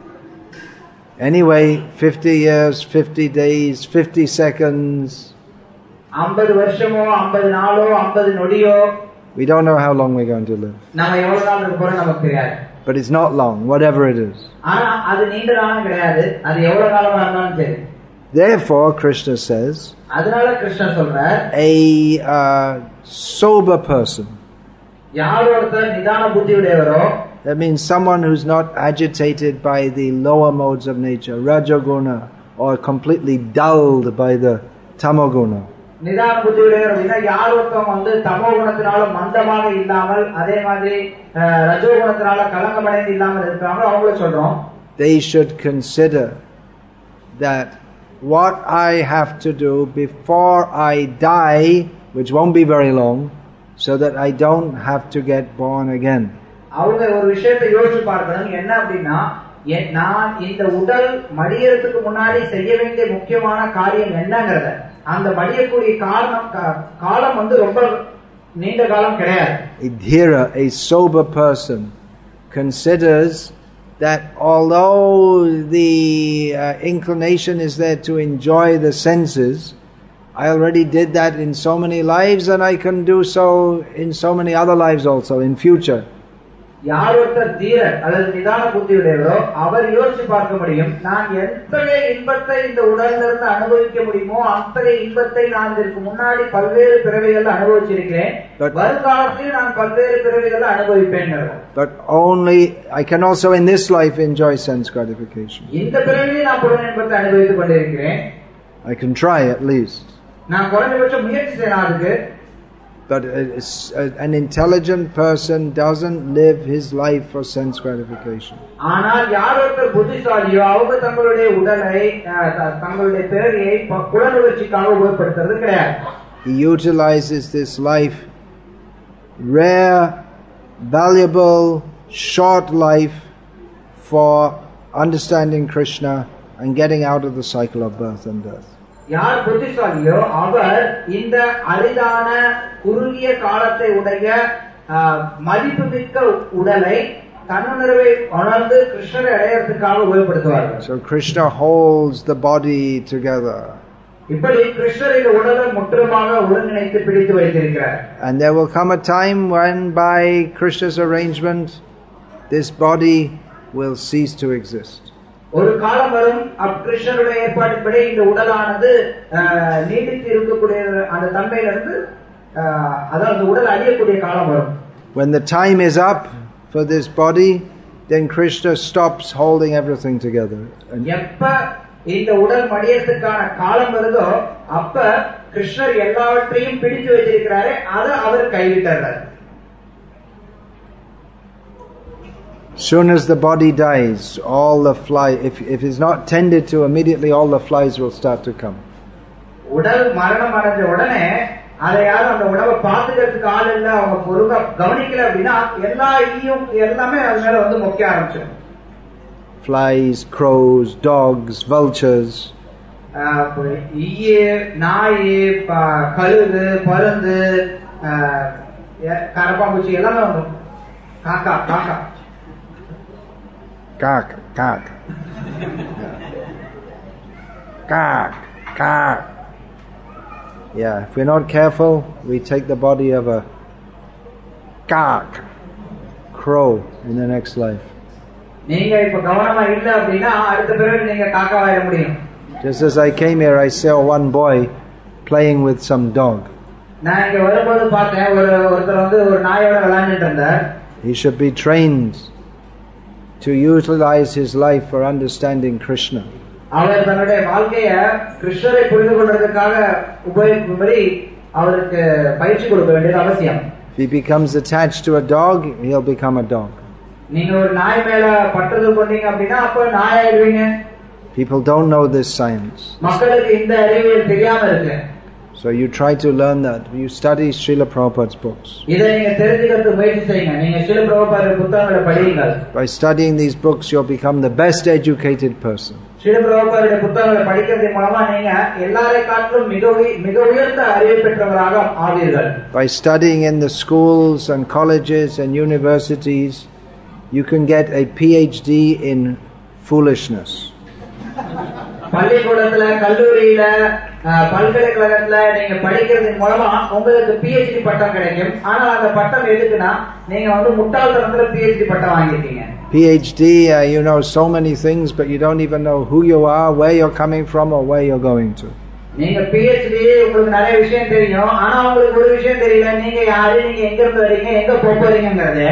S2: Anyway, fifty years, fifty days, fifty seconds. ஐம்பது வருஷமோ ஐம்பது நாளோ ஐம்பது நொடியோ. We don't know how long we're going to live. நாம எவ்வளவு நாள் இருக்க போறோம் நமக்கு தெரியாது. But it's not long, whatever it is. ஆனா அது நீண்ட காலம் கிடையாது. அது எவ்வளவு காலமா இருந்தாலும் சரி. Therefore, Krishna says, அதனால கிருஷ்ணா சொல்றார், a uh, sober person. யார் ஒருத்தர் நிதான புத்தி உடையவரோ, that means someone who's not agitated by the lower modes of nature, rajoguna, or completely dulled by the tamoguna. நிதான புத்தி உடையவர் அப்படின்னா யார் ஒருத்தவங்க வந்து தமோ குணத்தினால மந்தமாக இல்லாமல் அதே மாதிரி ரஜோ குணத்தினால கலங்கமடைந்து இல்லாமல் இருக்காங்க அவங்கள சொல்றோம். They should consider that what I have to do before I die, which won't be very long, so that I don't have to get born again. அவங்க ஒரு விஷயத்தை யோசிச்சு பார்க்கணும். என்ன அப்படின்னா நான் இந்த உடல் மடியறதுக்கு முன்னாடி செய்ய வேண்டிய முக்கியமான காரியம் என்னங்கறத அந்த மடியக்கூடிய காரணம் காலம் வந்து ரொம்ப நீண்ட காலம் கிடையாது. Idhira, a sober person, considers that although the uh, inclination is there to enjoy the senses, I already did that in so many lives and I can do so in so many other lives also in future. யார் ஒருத்தர் தீரர் அல்லது நிதான புத்தியுடையவரோ அவர் யோசிச்சு பார்க்க முடியும், நான் எத்தகைய இன்பத்தை இந்த உடல்ல இருந்து அனுபவிக்க முடியுமோ அத்தகைய இன்பத்தை நான் இதற்கு முன்னாடி பல்வேறு பிறவிகள் அனுபவிச்சிருக்கிறேன், வருங்காலத்தில் நான் பல்வேறு பிறவிகள் அனுபவிப்பேன். But only I can also in this life enjoy sense gratification. இந்த பிறவியில் நான் புலன் இன்பத்தை அனுபவித்துக் கொண்டிருக்கிறேன். I can try at least. நான் குறைஞ்சபட்சம் முயற்சி செய்யலாம் அதுக்கு.
S1: But it's, an intelligent person doesn't live his life for sense gratification.
S2: ஆனால் யார் ஒருத்தர் புத்திசாலியோ அவங்க தங்களுடைய உடலை தங்களுடைய பிறவியை புலனுணர்ச்சிக்காக உபயோகப்படுத்துறது கிடையாது.
S1: He utilizes this life, rare, valuable, short life, for understanding Krishna and getting out of the cycle of birth and death.
S2: யார் புத்திசாலியோ அவர் இந்த அரிதான குறுகிய காலத்தை உடைய மதிப்புமிக்க உடலை தன்னுணர்வை உணர்ந்து கிருஷ்ணரை அடையறதுக்காக உபயோகப்படுத்துவார்கள்.
S1: So Krishna holds the body together.
S2: இப்படி கிருஷ்ணர் இந்த உடலை முற்றிலுமாக ஒருங்கிணைத்து பிடித்து வைத்திருக்கிறார்.
S1: And there will come a time when by Krishna's arrangement this body will cease to exist.
S2: ஒரு காலம் வரும் கிருஷ்ணருடைய ஏற்பாட்டின்படி இந்த உடலானது நீடித்து இருக்கக்கூடிய அந்த தன்மையிலிருந்து அதாவது உடல் அழியக்கூடிய காலம் வரும்.
S1: When the time is up for this body, then Krishna stops holding everything together.
S2: எப்ப இந்த உடல் மடியறதுக்கான காலம் வருதோ அப்ப கிருஷ்ணர் எல்லாவற்றையும் பிடித்து வைத்திருக்கிறாரே அதை அவர் கைவிட்டார்.
S1: Soon as the body dies, all the fly, if if it's not tended to immediately, all the flies will start to come.
S2: உடல் மரணம் அடைஞ்ச உடனே அதை யாரும் அந்த உடலை பாத்துக்கிறதுக்கு ஆள் இல்ல, அவங்க பொறுப்பா கவனிக்கல அப்படின்னா எல்லா ஈயும் எல்லாமே அது மேல வந்து மொக்க ஆரம்பிச்சிடும்.
S1: Flies, crows, dogs, vultures.
S2: ஈயே, நாய், கழுகு, பருந்து, கரப்பாம்பூச்சி எல்லாமே வந்து காக்கா காக்கா
S1: Kak, kak. Kak, kak. Yeah, if we're not careful, we take the body of a kak, crow in the next life.
S2: நீங்க இப்ப கவனமா இல்ல அப்படினா அடுத்த பிறகு நீங்க காக்காவாயிட முடியும்.
S1: Just as I came here, I saw one boy playing with some dog.
S2: நான் இங்க வரும்போது பார்த்தேன் ஒரு ஒருத்தர் வந்து ஒரு நாயோட விளையாடிட்டு இருந்தார்.
S1: He should be trained to utilize his life for understanding Krishna.
S2: அவர் தன்னுடைய வாழ்க்கையை கிருஷ்ணரை புரிந்து கொள்றதுக்காக உபயோகிக்கும்படி அவருக்கு பயிற்சி கொடுக்க வேண்டியது அவசியம்.
S1: If he becomes attached to a dog, he'll become a dog.
S2: நீங்க ஒரு நாய் மேல பற்றுதல் கொண்டீங்க அப்படின்னா அப்ப நாயாயிருவீங்க.
S1: People don't know this science.
S2: மக்களுக்கு இந்த அறிவியல் தெரியாம இருக்கு.
S1: So you try to learn that. You study Srila Prabhupada's books.
S2: இதை நீங்க தெரிஞ்சுக்கிறதுக்கு முயற்சி செய்யுங்க. நீங்க ஸ்ரீல பிரபுபாத புத்தகங்களை படிங்க.
S1: By studying these books, you'll become the best educated person.
S2: Srila Prabhupada புத்தகங்களை படிக்கிறதன் மூலமா நீங்க எல்லாரை காட்டிலும் மிக மிக உயர்ந்த அறிவு பெற்றவராக ஆவீர்கள்.
S1: By studying in the schools and colleges and universities, you can get a P H D in foolishness.
S2: பள்ளிக்கூடத்துல, கல்லூரியில, பல்கலைக்கழகத்துல நீங்க படிக்கிறதன் மூலமா உங்களுக்கு பிஹெச்டி பட்டம் கிடைக்கும். ஆனா அந்த பட்டம் எதுக்குன்னா நீங்க வந்து முட்டாள்தனத்துல பிஹெச்டி பட்டம் வாங்கிருக்கீங்க.
S1: P H D, uh, you know so many things, but you don't even know who you are, where you're coming from, or where you're going to.
S2: நீங்க பிஹெச்டி உங்களுக்கு நிறைய விஷயம் தெரியும், ஆனா உங்களுக்கு ஒரு விஷயம் தெரியல, நீங்க யாரு, நீங்க எங்க இருந்து வரீங்க, எங்க போக போறீங்கங்கறது.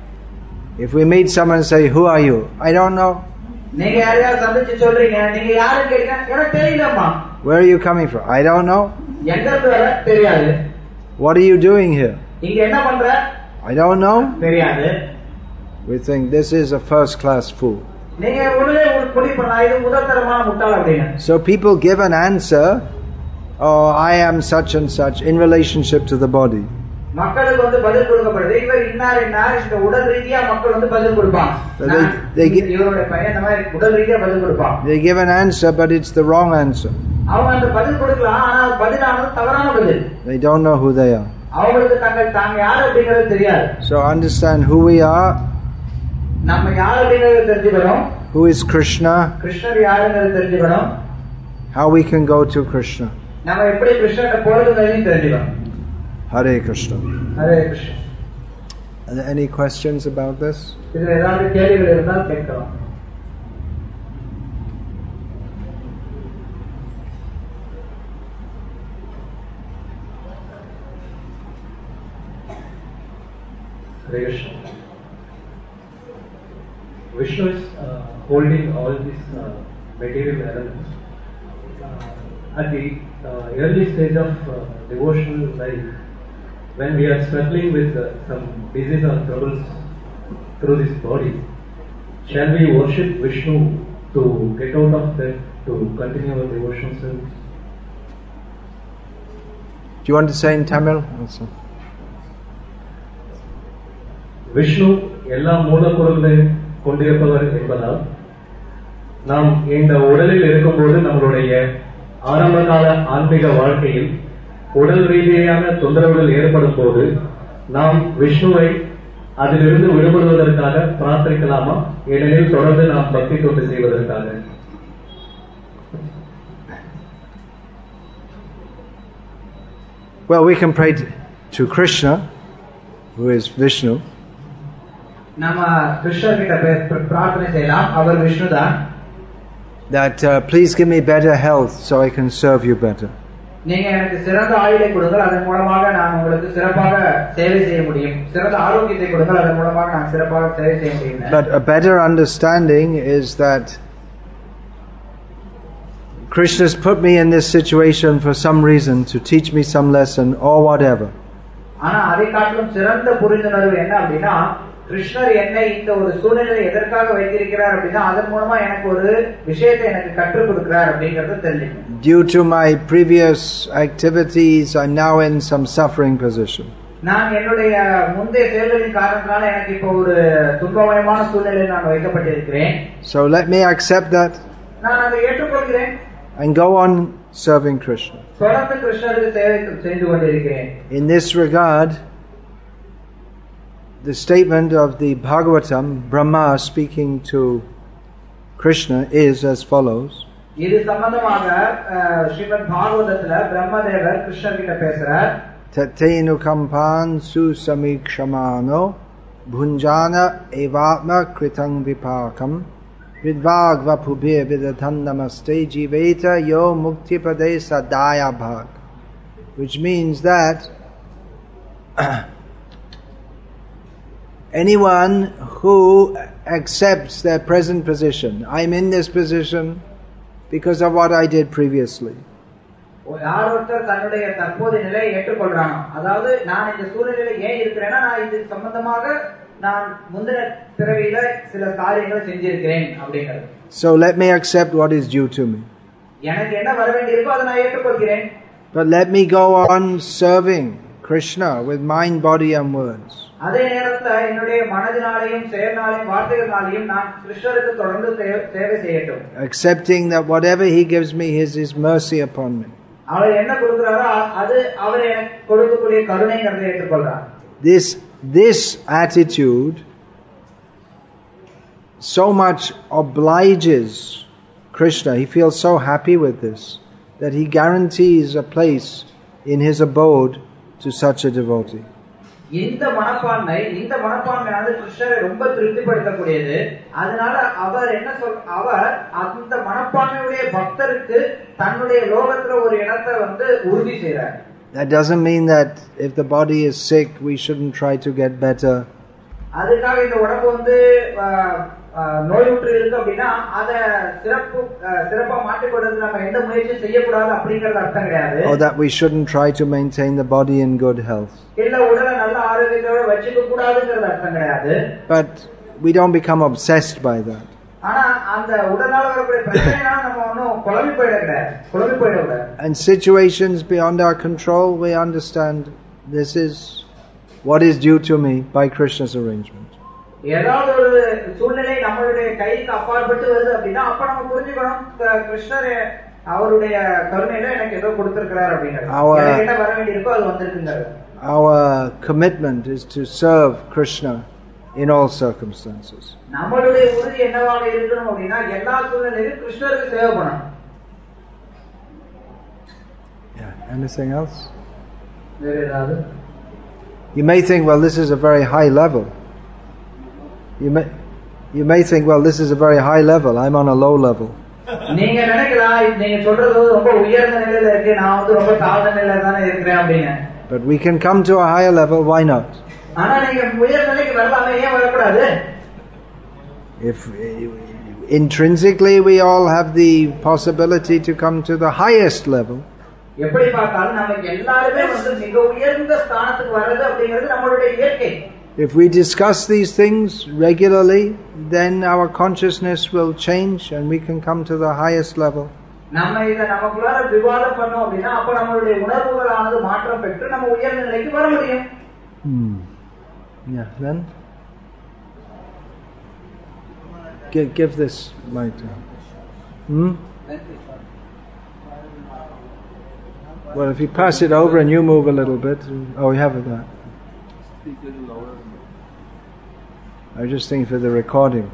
S1: If we meet someone and say, "Who are you?" I don't know.
S2: நீங்க யாரையாவது சந்திச்சு சொல்றீங்க, நீங்க யாருன்னு கேட்டீங்க, எனக்கு தெரியலம்மா.
S1: Where are you coming from? I don't know.
S2: எங்க இருந்து வர தெரியாது.
S1: What are you doing here?
S2: இங்க என்ன பண்ற?
S1: I don't know.
S2: தெரியாது.
S1: We think this is a first class fool.
S2: நீங்க உடனே முடிவு பண்ணலாம் இது முதல்தரமான முட்டாள் அப்படினு.
S1: So people give an answer, "Oh, I am such and such," in relationship to the body.
S2: மக்களுக்கு வந்து பதில் கொடுக்கப்படுது. இவர் இன்னார் இன்னார் இந்த உடல் ரீதியா மக்கள் வந்து பதில் கொடுப்பாங்க. இவருடைய பையன் இந்த மாதிரி உடல் ரீதியா பதில் கொடுப்பாங்க.
S1: They give an answer, but it's the wrong answer.
S2: அவங்க அந்த பதில் கொடுக்கலாம், ஆனா பதிலானது தவறான பதில்.
S1: They don't know who they are.
S2: அவங்களுக்கு தங்கள் தாங்க யார் அப்படிங்கிறது தெரியாது.
S1: So understand who we are.
S2: நம்ம யார் அப்படிங்கிறது தெரிஞ்சுக்கணும்.
S1: Who is Krishna?
S2: கிருஷ்ணர் யாருங்கிறது தெரிஞ்சுக்கணும்.
S1: How we can go to Krishna.
S2: நம்ம எப்படி கிருஷ்ணரை போறதுன்னு தெரிஞ்சுக்கணும்.
S1: Hare Krishna.
S2: Hare Krishna.
S1: Are there any questions about this?
S2: இதுல ஏதாவது கேள்விகள் இருந்தால் கேட்கலாம்.
S3: Hare Krishna. Vishnu is uh, holding all these uh, material elements. Uh, at the uh, early stage of uh, devotional life, when we are struggling with uh, some disease or troubles through this body, shall we worship Vishnu to get out of that, to continue our devotional service?
S1: Do you want to say in Tamil also?
S3: Vishnu எல்லா மூலப்பொருள்களையும் கொண்டிருப்பவர் என்பதால் நாம் இந்த உடலில் இருக்கும்போது நம்மளுடைய ஆரம்ப கால ஆன்மீக வாழ்க்கையில் உடல் ரீதியான தொந்தரவுகள் ஏற்படும் போது நாம் விஷ்ணுவை அதிலிருந்து விடுபடுவதற்காக பிரார்த்திக்கலாமா, ஏனெனில் தொடர்ந்து நாம் பக்தி தொண்டு செய்வதற்காக?
S1: Well, we can pray to Krishna, who is Vishnu.
S2: நம்ம கிருஷ்ணர் கிட்ட பிரார்த்தனை செய்யலாம், அவர் விஷ்ணு தான்.
S1: That uh, please give me better health so I can serve you better.
S2: நீங்க எனக்கு சிறந்த ஆயுளை கொடுங்கள், அதன் மூலமாக நான் உங்களுக்கு சிறப்பாக சேவை செய்ய முடியும். சிறந்த ஆரோக்கியத்தை கொடுங்கள், அதன் மூலமாக நான் சிறப்பாக சேவை செய்ய முடியும்.
S1: But a better understanding is that Krishna's put me in this situation for some reason, to teach me some lesson or whatever.
S2: ஆனா அதை காட்டிலும் சிறந்த புரிந்துணர்வு என்ன அப்படின்னா, கிருஷ்ணர் என்னை இந்த ஒரு சூழ்நிலையை எதற்காக வைத்திருக்கிறார் அப்படின்னா அதன் மூலமா எனக்கு ஒரு விஷயத்தை எனக்கு கற்றுக் கொடுக்கிறார் அப்படிங்கறது தெரியும்.
S1: Due to my previous activities, I'm now in some suffering position.
S2: நான் என்னுடைய முந்தைய செயல்களின் காரணத்தால எனக்கு இப்போ ஒரு துன்பமயமான சூழ்நிலையில் நான் வைக்கப்பட்டிருக்கிறேன்.
S1: So let me accept that.
S2: நான் அதை ஏற்றுக்கொள்கிறேன்.
S1: And go on serving Krishna.
S2: தொடர்ந்து கிருஷ்ணருக்கு சேவை செய்து கொண்டிருக்கிறேன்.
S1: In this regard, the statement of the Bhagavatam, Brahma speaking to Krishna, is as follows.
S2: இது சம்பந்தமாக ஸ்ரீமத் பாகவதத்துல பிரம்மதேவர் கிருஷ்ணர் கிட்ட பேசுறார்.
S1: Tatenu kampan susamikshamano bhunjana evatma kritang vipakam vidvag vapubir vidathan namaste jiveta yo muktipade sadaya bhag. Which means that anyone who accepts their present position, I'm in this position because of what I did previously.
S2: யார் ஒருத்தர் தன்னுடைய தற்போதைய நிலையை ஏற்றுக்கொள்றானோ, அதாவது நான் இந்த சூழ்நிலையில ஏன் இருக்கிறேன்னா நான் இது சம்பந்தமாக நான் முந்தின பிறவியில சில காரியங்களை செஞ்சிருக்கிறேன் அப்படிங்கிறது.
S1: So let me accept what is due to me.
S2: எனக்கு என்ன வர வேண்டியிருக்கோ அதை நான் ஏற்றுக்கொள்கிறேன்.
S1: But let me go on serving Krishna with mind, body and words.
S2: அதே நேரத்துல என்னுடைய மனதினாலையும் செயல்னாலையும் வார்த்தைகளாலையும் நான் கிருஷ்ணருக்கு தொடர்ந்து சேவை செய்யட்டும்.
S1: Accepting that whatever he gives me is his mercy upon me.
S2: அவர் என்ன கொடுக்கிறாரோ அது அவர் எனக்கு கொடுக்கக்கூடிய கருணைங்கிறதை ஏற்றுக்கொள்றார்.
S1: This this attitude so much obliges Krishna. He feels so happy with this that he guarantees a place in his abode to such a devotee.
S2: இந்த மனப்பான்மை இந்த மனப்பான்மையானது கிருஷ்ணரை ரொம்ப திருப்திப்படுத்தக்கூடியது. அதனால அவர் என்ன சொல் அவர் அந்த மனப்பான்மையுடைய பக்தருக்கு தன்னுடைய லோகத்துல ஒரு இடத்தை வந்து உறுதி செய்றார்.
S1: That doesn't mean that if the body is sick we shouldn't try to get better.
S2: அதுக்காக இந்த உடம்பு வந்து நோயுற்று இருக்கு அப்படின்னா அத சிறப்பு சிறப்பா மாற்றிக்கொள்றதுக்கு நம்ம எந்த முயற்சியும் செய்யக்கூடாது அப்படிங்கறது அர்த்தம் கிடையாது.
S1: Or that we shouldn't try to maintain the body in good health.
S2: இல்ல உடலை நல்ல ஆரோக்கியத்தோட வச்சுக்க கூடாதுங்கிறது அர்த்தம் கிடையாது.
S1: But we don't become obsessed by that.
S2: ஆனா அந்த உடலால வரக்கூடிய பிரச்சனைனால நம்ம ஒன்னும் குழம்பி போயிடக்கூடாது குழம்பி போயிடக்கூடாது.
S1: And situations beyond our control, we understand this is what is due to me by Krishna's arrangement.
S2: ஏதாவது ஒரு சூழ்நிலை நம்மளுடைய கைக்கு அப்பாற்பட்டு வருது அப்படின்னா அப்ப நம்ம புரிஞ்சுக்கணும் கிருஷ்ணர் அவருடைய கருணையில எனக்கு ஏதோ கொடுத்திருக்கிறார் அப்படிங்கிறது. எனக்கு என்ன வர வேண்டியிருக்கோ அது வந்திருக்குங்கிறது.
S1: Our commitment is to serve Krishna in all circumstances.
S2: நம்மளுடைய உறுதி என்னவாக இருக்கணும் அப்படின்னா எல்லா சூழ்நிலையிலும் கிருஷ்ணருக்கு சேவை பண்ணணும்.
S1: Yeah. Anything else?
S2: வேற ஏதாவது?
S1: You may think, well, this is a very high level. You may you may think, well, this is a very high level. I'm on a low level.
S2: நீங்க நினைக்கலாம் நீங்க சொல்றது ரொம்ப உயர்ந்த நிலையில இருக்கு, நான் வந்து ரொம்ப தாழ்ந்த நிலையில தானே இருக்கிறேன் அப்படிங்க.
S1: But we can come to a higher level. Why not?
S2: ஆனா நீங்க உயர்ந்த நிலைக்கு வரலாமே, ஏன் வரக்கூடாது?
S1: If intrinsically we all have the possibility to come to the highest level.
S2: எப்படி பார்த்தாலும் நமக்கு எல்லாருமே வந்து மிக உயர்ந்த ஸ்தானத்துக்கு வர்றது அப்படிங்கிறது நம்மளுடைய இயற்கை.
S1: If we discuss these things regularly, then our consciousness will change and we can come to the highest level.
S2: நம்ம இத நமக்குள்ளார விவாதம் பண்ணோம் அப்படினா அப்ப நம்மளுடைய உணர்வுகளானது மாற்றம் பெற்று நம்ம உயர்ந்த நிலைக்கு வர முடியும்.
S1: Hmm. Yeah, then give, give this mic to him. Hmm? Well, if you pass it over and you move a little bit. Oh, you have it there. I was just thinking for the recording.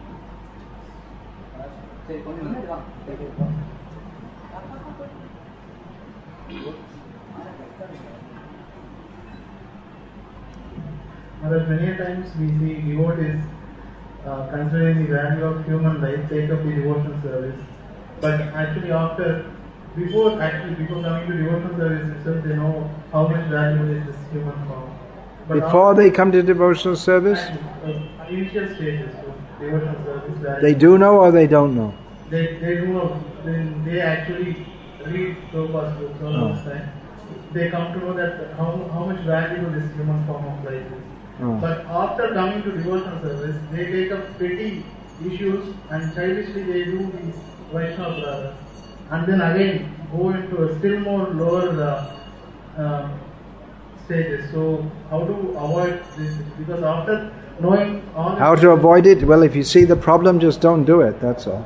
S4: But many times we see devotees uh, considering the value of human life take up the devotional service. But actually after, before actually before coming to devotional service itself, they know how much valuable is this human form. But
S1: Before they come to devotional service?
S4: Uh, initial stages of devotional service.
S1: They do know or they don't know?
S4: They they do know. They, they actually read Prabhupada's books all
S1: Oh.
S4: this time. They come to know that how how much valuable this human form of life is.
S1: Oh.
S4: But after coming to devotional service, they take up petty issues and childishly they do these Vaishnava brothers, and then again go into a still more lower uh, uh, stages. So how to avoid this? Because after knowing all
S1: How to avoid it? Well, if you see the problem, just don't do it, that's all.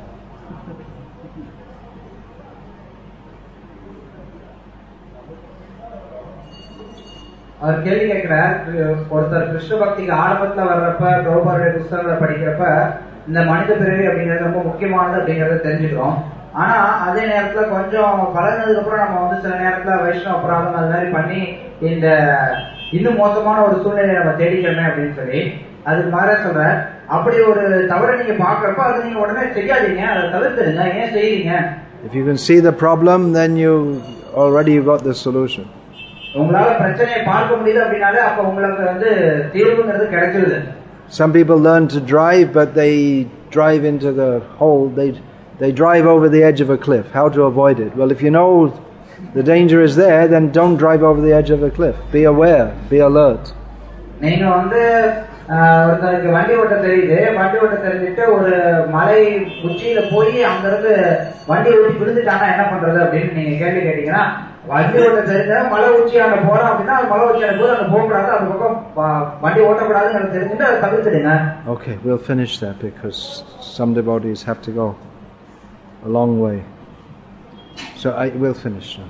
S2: அவர் கேள்வி கேட்கிறார், ஒருத்தர் கிருஷ்ண பக்திக்கு ஆரம்பத்துல வர்றப்ப பிரபுபாதுடைய புஸ்தகங்களை படிக்கிறப்ப இந்த மனித பிறவி அப்படிங்கிறது ரொம்ப முக்கியமானது அப்படிங்கறத தெரிஞ்சுக்கிறோம். ஆனா அதே நேரத்துல கொஞ்சம் பழகினதுக்கு அப்புறம் நம்ம வந்து சில நேரத்துல வைஷ்ணவ அபராதம் அது மாதிரி பண்ணி இந்த இன்னும் மோசமான ஒரு சூழ்நிலையை நம்ம தேடிக்கிறோமே அப்படின்னு சொல்லி அதுக்கு மாற சொல்ற. அப்படி ஒரு தவறை நீங்க பாக்குறப்ப அது நீங்க உடனே செய்யாதீங்க, அதை தவிர்த்துடுங்க. ஏன் செய்யறீங்க?
S1: If you can see the problem, then you already got the solution.
S2: உங்களால பிரச்சனையை பார்க்க முடியுது அப்படின்னாலே அப்ப உங்களுக்கு வந்து தீர்வுங்கிறது கிடைச்சிருது.
S1: Some people learn to drive, but they drive into the hole. They they drive over the edge of a cliff. How to avoid it? Well, if you know the danger is there, then don't drive over the edge of a cliff. Be aware. Be alert.
S2: நீங்க வந்து ஒருத்தருக்கு வண்டி ஓட்ட தெரியுது, வண்டி ஓட்ட தெரிஞ்சுட்டு ஒரு மலை உச்சியில போய் அங்க இருந்து வண்டி ஓட்டி விழுந்துட்டானா என்ன பண்றது அப்படின்னு நீங்க கேள்வி கேட்டீங்கன்னா, வண்டி ஓட்ட தெரிஞ்ச மலை உச்சியான போறோம் அப்படின்னா மலை உச்சியான போது அங்க போகக்கூடாது, அந்த பக்கம் வண்டி ஓட்டக்கூடாதுன்னு தெரிஞ்சுட்டு அதை தவிர்த்துடுங்க.
S1: Okay, we'll finish that because some devotees have to go a long way. So I will finish now.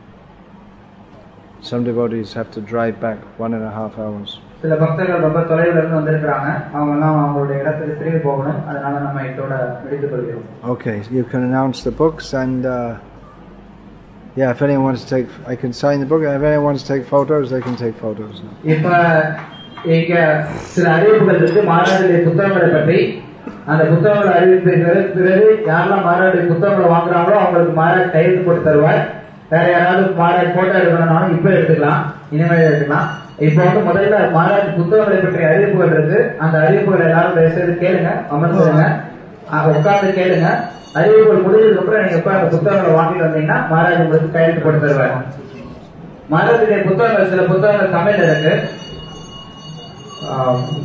S1: Some devotees have to drive back one and a half hours.
S2: சில பக்தர்கள் ரொம்ப தொலைவில் இருந்து வந்திருக்கிறாங்க, அவங்க எல்லாம் அவங்களுடைய இடத்துக்கு திரும்பி போகணும். அதனால நம்ம இதோட முடித்துக் கொள்கிறோம்.
S1: Okay, you can announce the books and uh, yeah, if anyone wants to take, I can sign the book. If anyone wants to take photos, they can take photos.
S2: இப்ப இங்க சில அறிவிப்புகள் இருக்கு மகாராஜுடைய புத்தகங்களை பற்றி. அந்த புத்தகங்களை அறிவிப்பு பிறகு யாரெல்லாம் மகாராஜுடைய புத்தகங்களை வாங்குறாங்களோ அவங்களுக்கு மகாராஜ் கையெழுத்து போட்டு தருவார். வேற யாராவது மகாராஜ் போட்டோ எடுக்கணும்னாலும் இப்ப எடுத்துக்கலாம், இனிமேல் எடுத்துக்கலாம். இப்ப வந்து முதல்ல மகாராஜ் புத்தகங்களை பற்றிய அறிவிப்புகள் இருக்கு. அந்த அறிவிப்புகள் எல்லாரும் பேசுறது கேளுங்க, அமர்ந்துருங்க, உட்கார்ந்து கேளுங்க. அறிவிப்புகள் முடிஞ்சதுக்கு அப்புறம் நீங்க எப்ப அந்த புத்தகங்களை வாங்கிட்டு வந்தீங்கன்னா மகாராஜ் உங்களுக்கு கையெழுத்து போட்டு தருவார். மகாராஜுடைய புத்தகங்கள் சில புத்தகங்கள் தமிழ்ல இருக்கு.